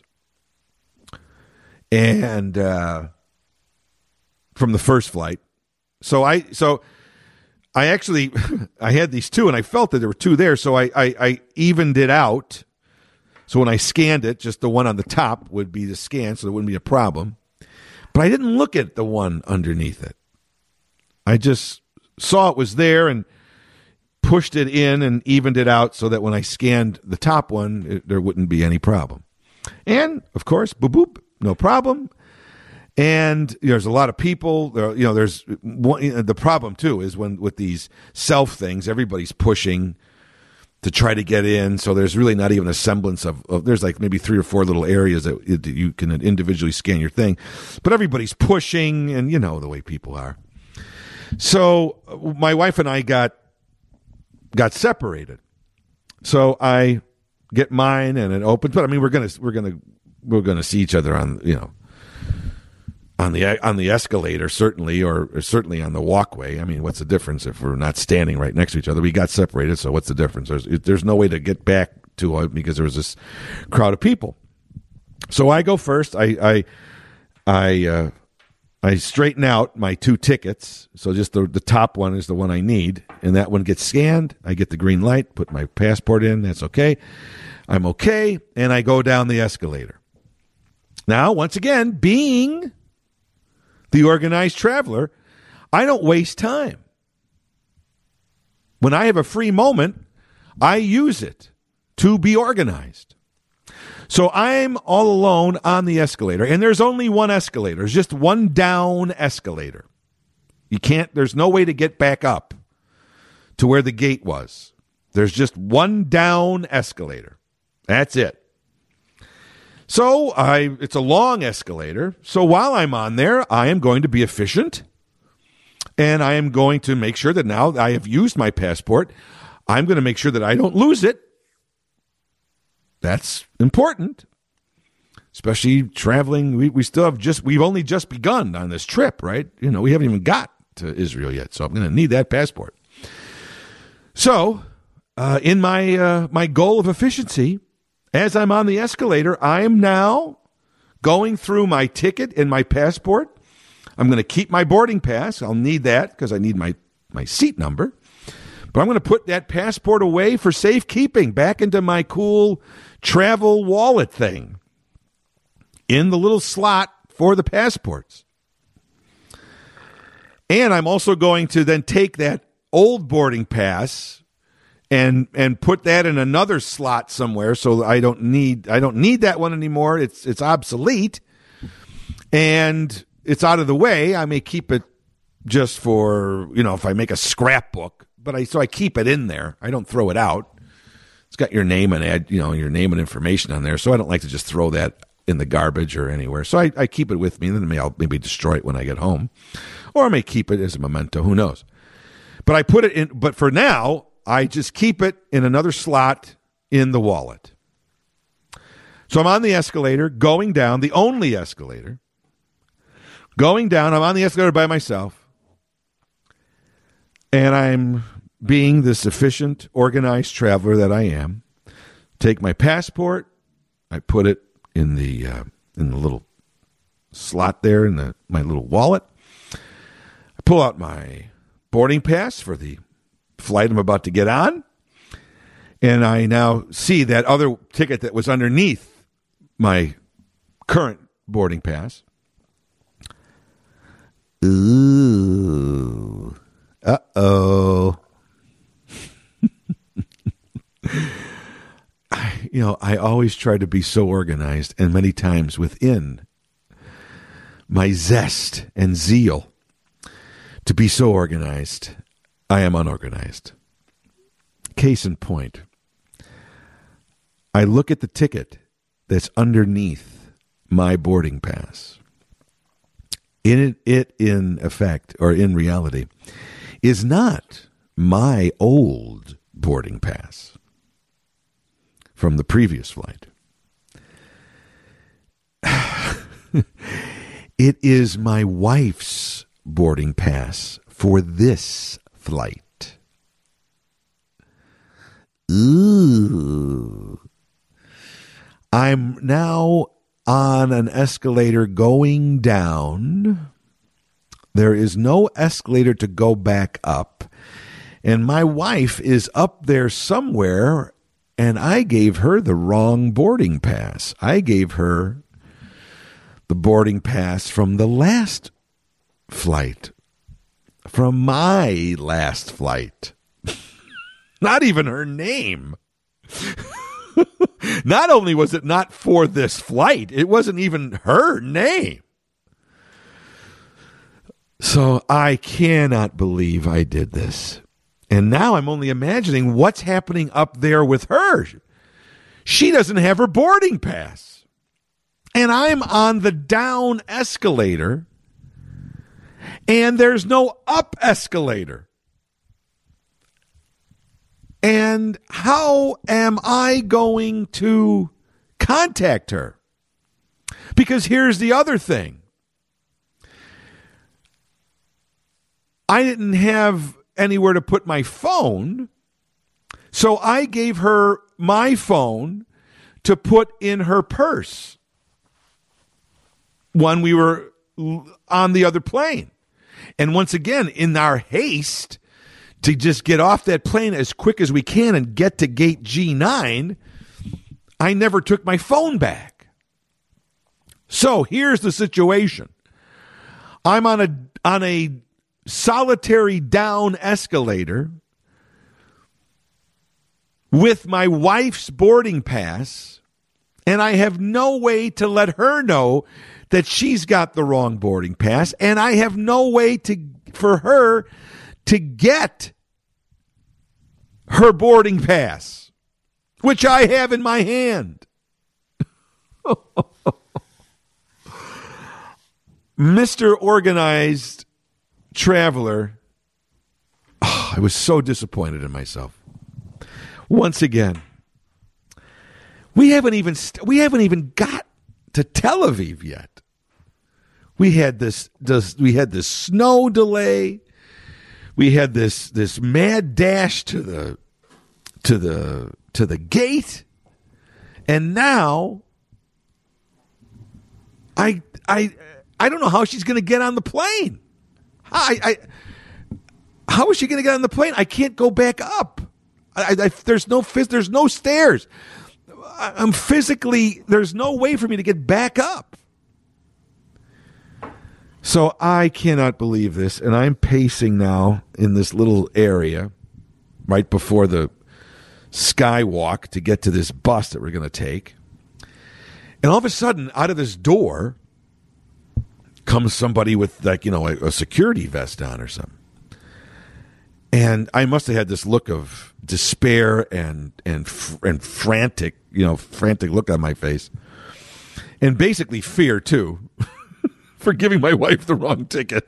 And uh, from the first flight. So I so I actually I had these two, and I felt that there were two there, so I, I, I evened it out. So when I scanned it, just the one on the top would be the scan, so there wouldn't be a problem. But I didn't look at the one underneath it. I just saw it was there and pushed it in and evened it out so that when I scanned the top one, it, there wouldn't be any problem. And, of course, boop, boop, no problem. And there's a lot of people. There, you know, there's one, the problem, too, is when with these self things, everybody's pushing to try to get in, so there's really not even a semblance of, of there's like maybe three or four little areas that it, you can individually scan your thing, but everybody's pushing, and you know the way people are. So my wife and I got got separated. So I get mine, and it opens. But I mean, we're gonna we're gonna we're gonna see each other on you know on the on the escalator, certainly, or, or certainly on the walkway. I mean, what's the difference if we're not standing right next to each other? We got separated, so what's the difference? There's there's no way to get back to it because there was this crowd of people. So I go first. I I I, uh, I straighten out my two tickets. So just the the top one is the one I need, and that one gets scanned. I get the green light, put my passport in. That's okay. I'm okay, and I go down the escalator. Now, once again, being the organized traveler, I don't waste time. When I have a free moment, I use it to be organized. So I'm all alone on the escalator, and there's only one escalator. There's just one down escalator. You can't, there's no way to get back up to where the gate was. There's just one down escalator. That's it. So I, it's a long escalator. So while I'm on there, I am going to be efficient, and I am going to make sure that now I have used my passport, I'm going to make sure that I don't lose it. That's important, especially traveling. We, we still have just, we've only just begun on this trip, right? You know, we haven't even got to Israel yet, so I'm going to need that passport. So uh, in my uh, my goal of efficiency, as I'm on the escalator, I am now going through my ticket and my passport. I'm going to keep my boarding pass. I'll need that because I need my, my seat number. But I'm going to put that passport away for safekeeping back into my cool travel wallet thing in the little slot for the passports. And I'm also going to then take that old boarding pass and and put that in another slot somewhere, so I don't need I don't need that one anymore. It's it's obsolete, and it's out of the way. I may keep it just for, you know, if I make a scrapbook, but I so I keep it in there. I don't throw it out. It's got your name and ad, you know, your name and information on there, so I don't like to just throw that in the garbage or anywhere. So I, I keep it with me, and then maybe I'll maybe destroy it when I get home. Or I may keep it as a memento. Who knows? But I put it in, but for now, I just keep it in another slot in the wallet. So I'm on the escalator, going down, the only escalator. Going down, I'm on the escalator by myself. And I'm being this efficient, organized traveler that I am. Take my passport, I put it in the uh, in the little slot there in the my little wallet. I pull out my boarding pass for the flight I'm about to get on, and I now see that other ticket that was underneath my current boarding pass. Ooh. Uh-oh. I, you know, I always try to be so organized, and many times within my zest and zeal to be so organized, I am unorganized. Case in point, I look at the ticket that's underneath my boarding pass. In it, it, in effect, or in reality, is not my old boarding pass from the previous flight. It is my wife's boarding pass for this flight. Ooh. I'm now on an escalator going down. There is no escalator to go back up. And my wife is up there somewhere, and I gave her the wrong boarding pass. I gave her the boarding pass from the last flight, from my last flight. Not even her name. Not only was it not for this flight, it wasn't even her name. So I cannot believe I did this. And now I'm only imagining what's happening up there with her. She doesn't have her boarding pass. And I'm on the down escalator, and there's no up escalator. And how am I going to contact her? Because here's the other thing. I didn't have anywhere to put my phone, so I gave her my phone to put in her purse when we were on the other plane. And once again, in our haste to just get off that plane as quick as we can and get to gate G nine, I never took my phone back. So here's the situation. I'm on a on a solitary down escalator with my wife's boarding pass, and I have no way to let her know that she's got the wrong boarding pass, and I have no way to for her to get her boarding pass, which I have in my hand. Mister Organized Traveler, oh, I was so disappointed in myself. Once again, we haven't even st- we haven't even got to Tel Aviv yet. We had this, this we had this snow delay. We had this this mad dash to the to the to the gate, and now I I I don't know how she's going to get on the plane. I, I how is she going to get on the plane? I can't go back up. I, I, there's no there's no stairs. I'm physically there's no way for me to get back up. So I cannot believe this, and I'm pacing now in this little area right before the skywalk to get to this bus that we're going to take. And all of a sudden, out of this door comes somebody with, like, you know, a, a security vest on or something. And I must have had this look of despair and and and frantic, you know, frantic look on my face. and basically fear too for giving my wife the wrong ticket.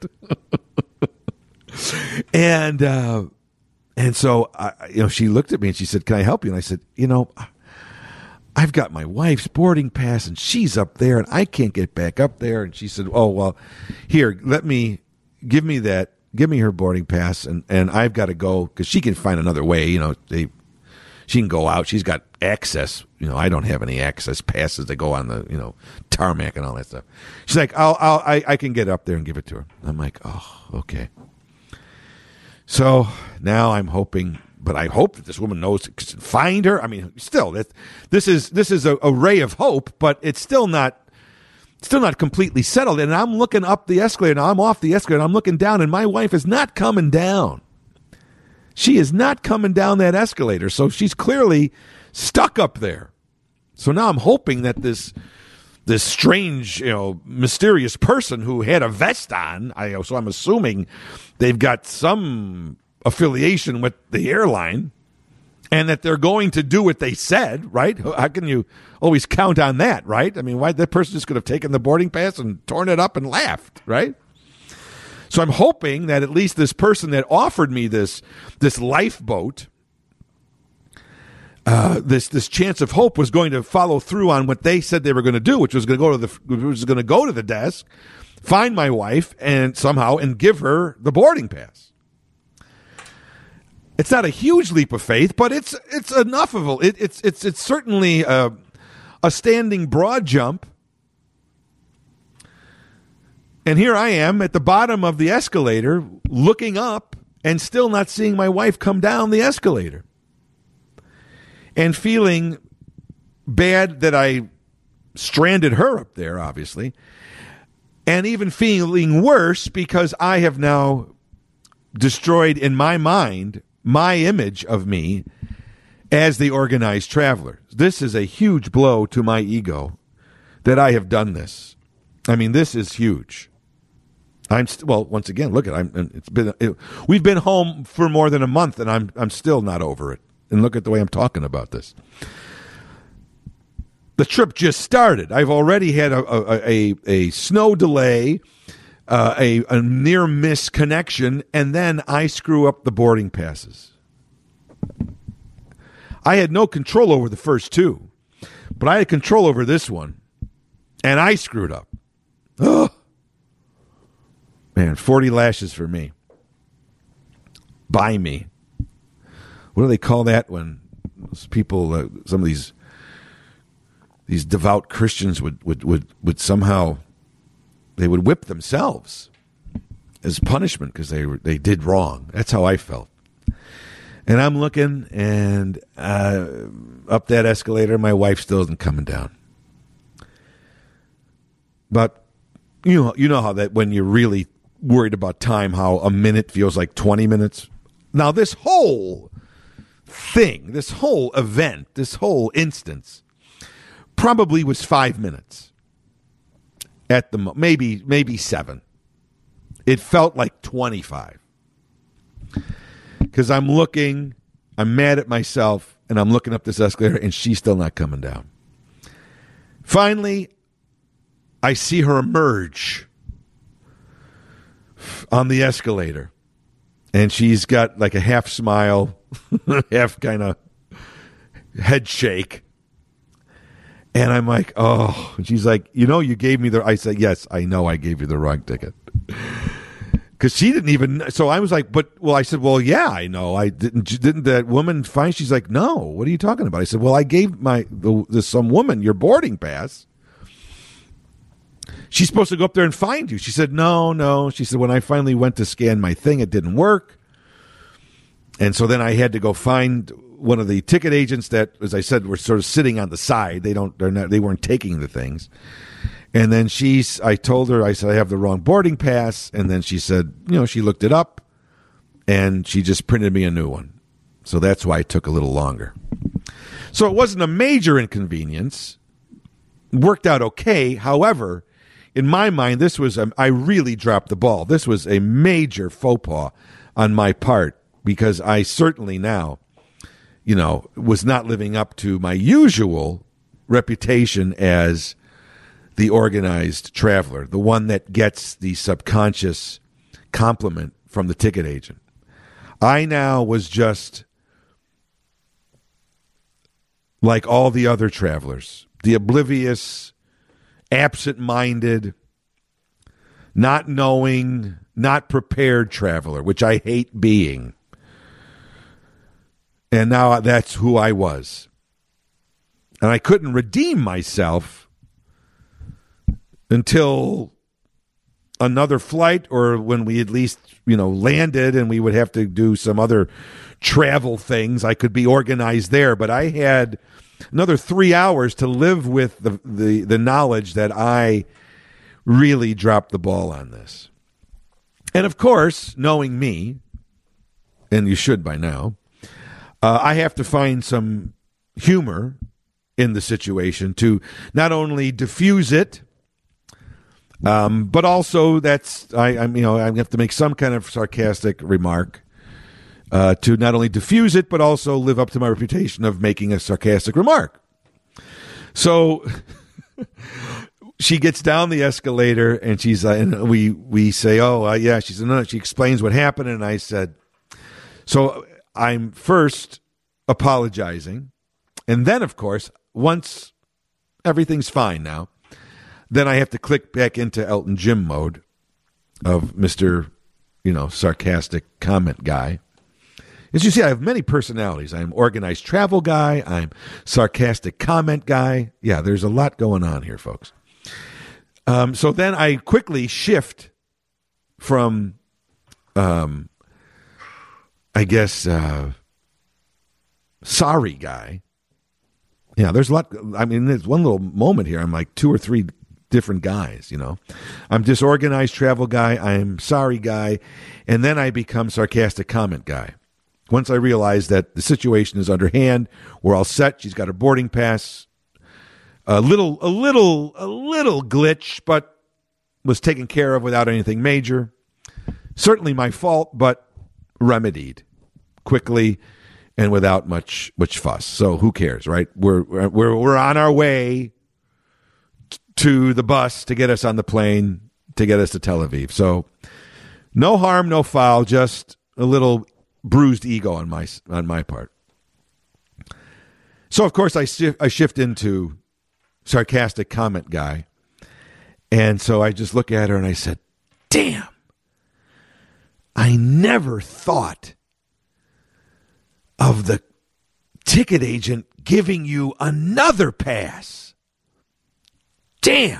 and uh, and so I, you know, she looked at me and she said, "Can I help you?" And I said, "You know, I've got my wife's boarding pass and she's up there and I can't get back up there." And she said, "Oh, well, here, let me give me that, give me her boarding pass and, and I've got to go because she can find another way. You know, they, she can go out. She's got access. You know, I don't have any access passes that go on the, you know, tarmac and all that stuff." She's like, I'll, I'll, I, I can get up there and give it to her. I'm like, oh, okay. So now I'm hoping, but I hope that this woman knows to find her. I mean, still, that this is this is a, a ray of hope, but it's still not still not completely settled. And I'm looking up the escalator. Now I'm off the escalator. And I'm looking down, and my wife is not coming down. She is not coming down that escalator. So she's clearly stuck up there. So now I'm hoping that this this strange, you know, mysterious person who had a vest on, I so I'm assuming they've got some affiliation with the airline, and that they're going to do what they said, right? How can you always count on that, right? I mean, why that person just could have taken the boarding pass and torn it up and laughed, right? So I'm hoping that at least this person that offered me this this lifeboat, uh, this this chance of hope, was going to follow through on what they said they were going to do, which was going to go to the which was going to go to the desk, find my wife, and somehow and give her the boarding pass. It's not a huge leap of faith, but it's it's enough of a it, it's it's it's certainly a, a standing broad jump. And here I am at the bottom of the escalator, looking up and still not seeing my wife come down the escalator, and feeling bad that I stranded her up there, obviously, and even feeling worse because I have now destroyed in my mind my image of me as the organized traveler. This is a huge blow to my ego that I have done this. I mean, this is huge. I'm st- well. Once again, look at I'm. It's been it, we've been home for more than a month, and I'm I'm still not over it. And look at the way I'm talking about this. The trip just started. I've already had a a, a, a snow delay, uh, a a near miss connection, and then I screw up the boarding passes. I had no control over the first two, but I had control over this one, and I screwed up. Ugh. Man, forty lashes for me. By me. What do they call that when those people, uh, some of these these devout Christians would, would, would, would somehow, they would whip themselves as punishment because they were, they did wrong. That's how I felt. And I'm looking, and uh, up that escalator, my wife still isn't coming down. But you know, you know how that when you're really worried about time, how a minute feels like twenty minutes. Now, this whole thing, this whole event, this whole instance probably was five minutes at the mo- maybe maybe seven. It felt like twenty-five because I'm looking, I'm mad at myself, and I'm looking up this escalator, and she's still not coming down. Finally, I see her emerge on the escalator, and she's got like a half smile, half kind of head shake. And I'm like, oh, and she's like, you know, you gave me the, I said, yes, I know I gave you the wrong ticket. Because she didn't even, so I was like, but, well, I said, well, yeah, I know. I didn't, didn't that woman find, she's like, no, what are you talking about? I said, well, I gave my, the, the some woman your boarding pass. She's supposed to go up there and find you. She said, no, no. She said, when I finally went to scan my thing, it didn't work. And so then I had to go find one of the ticket agents that, as I said, were sort of sitting on the side. They don't, they're not, they weren't taking the things. And then she's, I told her, I said, I have the wrong boarding pass. And then she said, you know, she looked it up and she just printed me a new one. So that's why it took a little longer. So it wasn't a major inconvenience. Worked out okay. However, in my mind, this was, a, I really dropped the ball. This was a major faux pas on my part because I certainly now, you know, was not living up to my usual reputation as the organized traveler, the one that gets the subconscious compliment from the ticket agent. I now was just like all the other travelers, the oblivious, absent-minded, not knowing, not prepared traveler, which I hate being. And now that's who I was. And I couldn't redeem myself until another flight, or when we at least, you know, landed and we would have to do some other travel things. I could be organized there, but I had another three hours to live with the, the, the knowledge that I really dropped the ball on this. And of course, knowing me, and you should by now, uh, I have to find some humor in the situation to not only diffuse it, um, but also that's I, I'm you know I have to make some kind of sarcastic remark uh, to not only diffuse it, but also live up to my reputation of making a sarcastic remark. So she gets down the escalator, and she's uh, and we we say, "Oh, uh, yeah." She said, "No." She explains what happened, and I said, "So I'm first apologizing, and then, of course, once everything's fine now, then I have to click back into Elton Jim mode of Mister, you know, sarcastic comment guy." As you see, I have many personalities. I'm organized travel guy. I'm sarcastic comment guy. Yeah, there's a lot going on here, folks. Um, so then I quickly shift from, um, I guess, uh, sorry guy. Yeah, there's a lot. I mean, there's one little moment here. I'm like two or three different guys, you know. I'm disorganized travel guy. I'm sorry guy. And then I become sarcastic comment guy. Once I realize that the situation is underhand, we're all set. She's got her boarding pass. A little, a little, a little glitch, but was taken care of without anything major. Certainly my fault, but remedied quickly and without much much fuss. So who cares, right? We're we're we're on our way to the bus to get us on the plane to get us to Tel Aviv. So no harm, no foul, just a little bruised ego on my on my part. So of course I shift, I shift into sarcastic comment guy. And so I just look at her and I said, "Damn. I never thought of the ticket agent giving you another pass. Damn.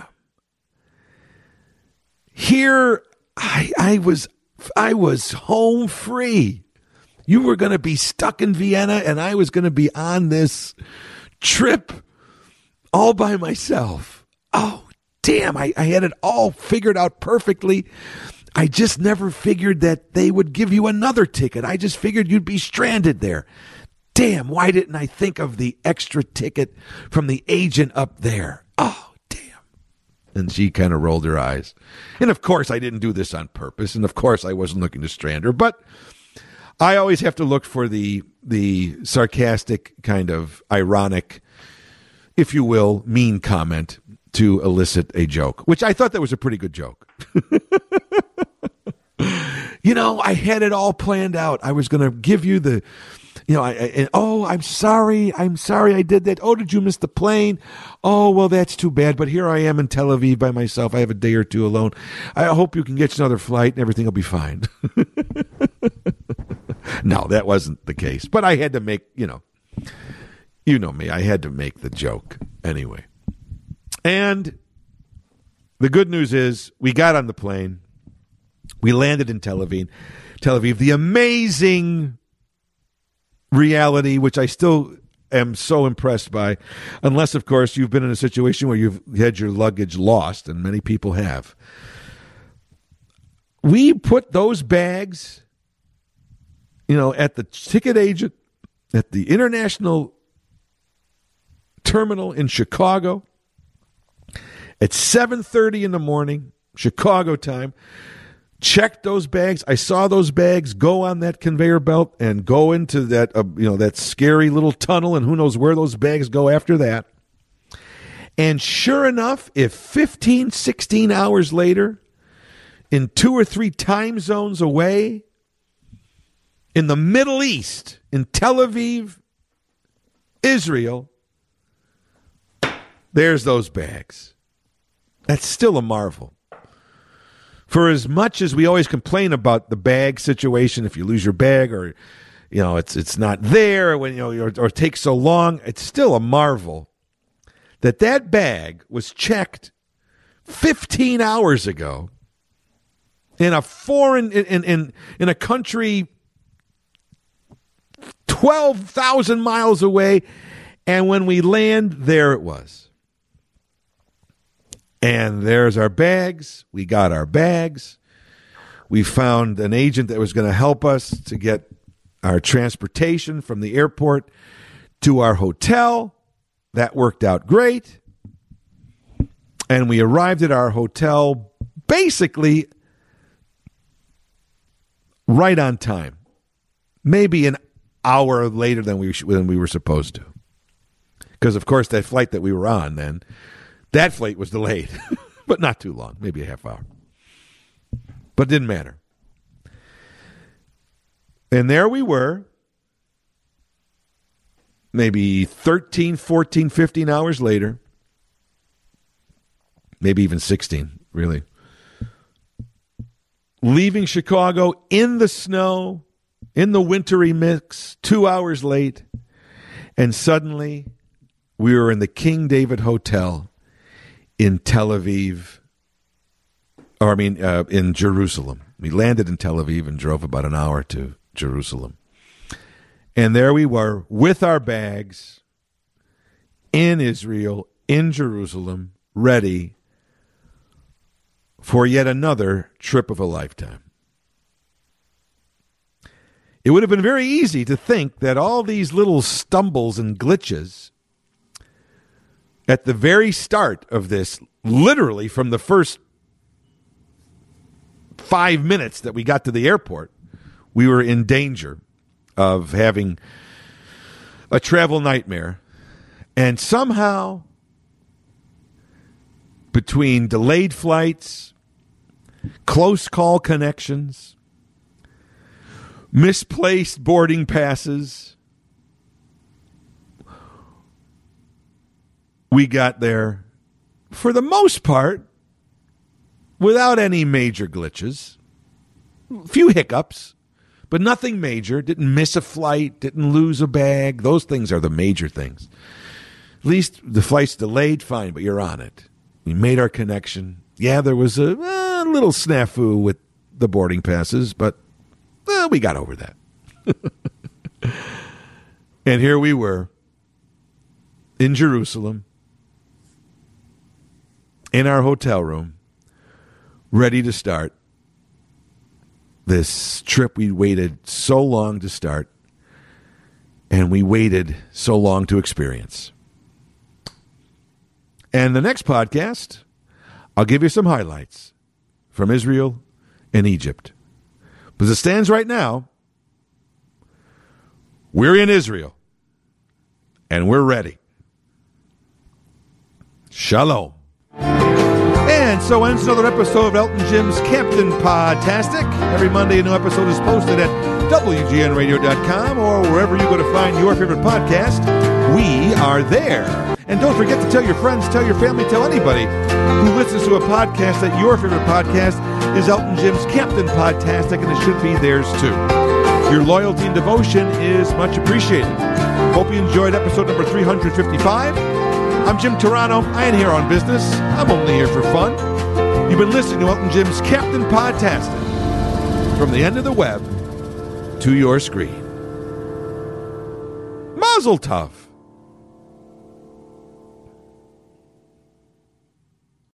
Here I I was I was home free. You were going to be stuck in Vienna and I was going to be on this trip all by myself. Oh, damn, I, I had it all figured out perfectly. I just never figured that they would give you another ticket. I just figured you'd be stranded there. Damn, why didn't I think of the extra ticket from the agent up there? Oh, damn." And she kind of rolled her eyes. And of course, I didn't do this on purpose. And of course, I wasn't looking to strand her. But I always have to look for the the sarcastic, kind of ironic, if you will, mean comment to elicit a joke, which I thought that was a pretty good joke. You know, I had it all planned out. I was going to give you the, you know, I, I, and, oh, I'm sorry. I'm sorry I did that. Oh, did you miss the plane? Oh, well, that's too bad. But here I am in Tel Aviv by myself. I have a day or two alone. I hope you can get another flight and everything will be fine. No, that wasn't the case. But I had to make, you know, you know me. I had to make the joke anyway. And the good news is we got on the plane. We landed in Tel Aviv. Tel Aviv, the amazing reality, which I still am so impressed by, unless, of course, you've been in a situation where you've had your luggage lost, and many people have. We put those bags, you know, at the ticket agent, at the international terminal in Chicago at seven thirty in the morning, Chicago time. Checked those bags. I saw those bags go on that conveyor belt and go into that, uh, you know, that scary little tunnel, and who knows where those bags go after that. And sure enough, if fifteen, sixteen hours later, in two or three time zones away, in the Middle East, in Tel Aviv, Israel, there's those bags. That's still a marvel. For as much as we always complain about the bag situation, if you lose your bag or you know it's it's not there when you know or, or it takes so long, it's still a marvel that that bag was checked fifteen hours ago in a foreign in in in a country twelve thousand miles away, and when we land, there it was. And there's our bags. We got our bags. We found an agent that was going to help us to get our transportation from the airport to our hotel. That worked out great. And we arrived at our hotel basically right on time. Maybe an hour later than we than we were supposed to. Because, of course, that flight that we were on then, that flight was delayed. But not too long, maybe a half hour. But it didn't matter. And there we were, maybe thirteen, fourteen, fifteen hours later, maybe even sixteen, really, leaving Chicago in the snow, in the wintry mix, two hours late, and suddenly we were in the King David Hotel in Tel Aviv, or I mean, uh, in Jerusalem. We landed in Tel Aviv and drove about an hour to Jerusalem. And there we were with our bags in Israel, in Jerusalem, ready for yet another trip of a lifetime. It would have been very easy to think that all these little stumbles and glitches at the very start of this, literally from the first five minutes that we got to the airport, we were in danger of having a travel nightmare. And somehow, between delayed flights, close call connections, misplaced boarding passes, we got there, for the most part, without any major glitches. A few hiccups, but nothing major. Didn't miss a flight, didn't lose a bag. Those things are the major things. At least the flight's delayed, fine, but you're on it. We made our connection. Yeah, there was a, a little snafu with the boarding passes, but well, we got over that. And here we were in Jerusalem, in our hotel room, ready to start this trip we waited so long to start, and we waited so long to experience. And the next podcast, I'll give you some highlights from Israel and Egypt. But as it stands right now, we're in Israel, and we're ready. Shalom. And so ends another episode of Elton Jim's Captain Podtastic. Every Monday, a new episode is posted at W G N radio dot com or wherever you go to find your favorite podcast. We are there. And don't forget to tell your friends, tell your family, tell anybody who listens to a podcast that your favorite podcast is Elton Jim's Captain Podtastic, and it should be theirs too. Your loyalty and devotion is much appreciated. Hope you enjoyed episode number three fifty-five. I'm Jim Turano. I ain't here on business. I'm only here for fun. You've been listening to Elton Jim's Captain Podtastic. From the end of the web to your screen. Mazel tov.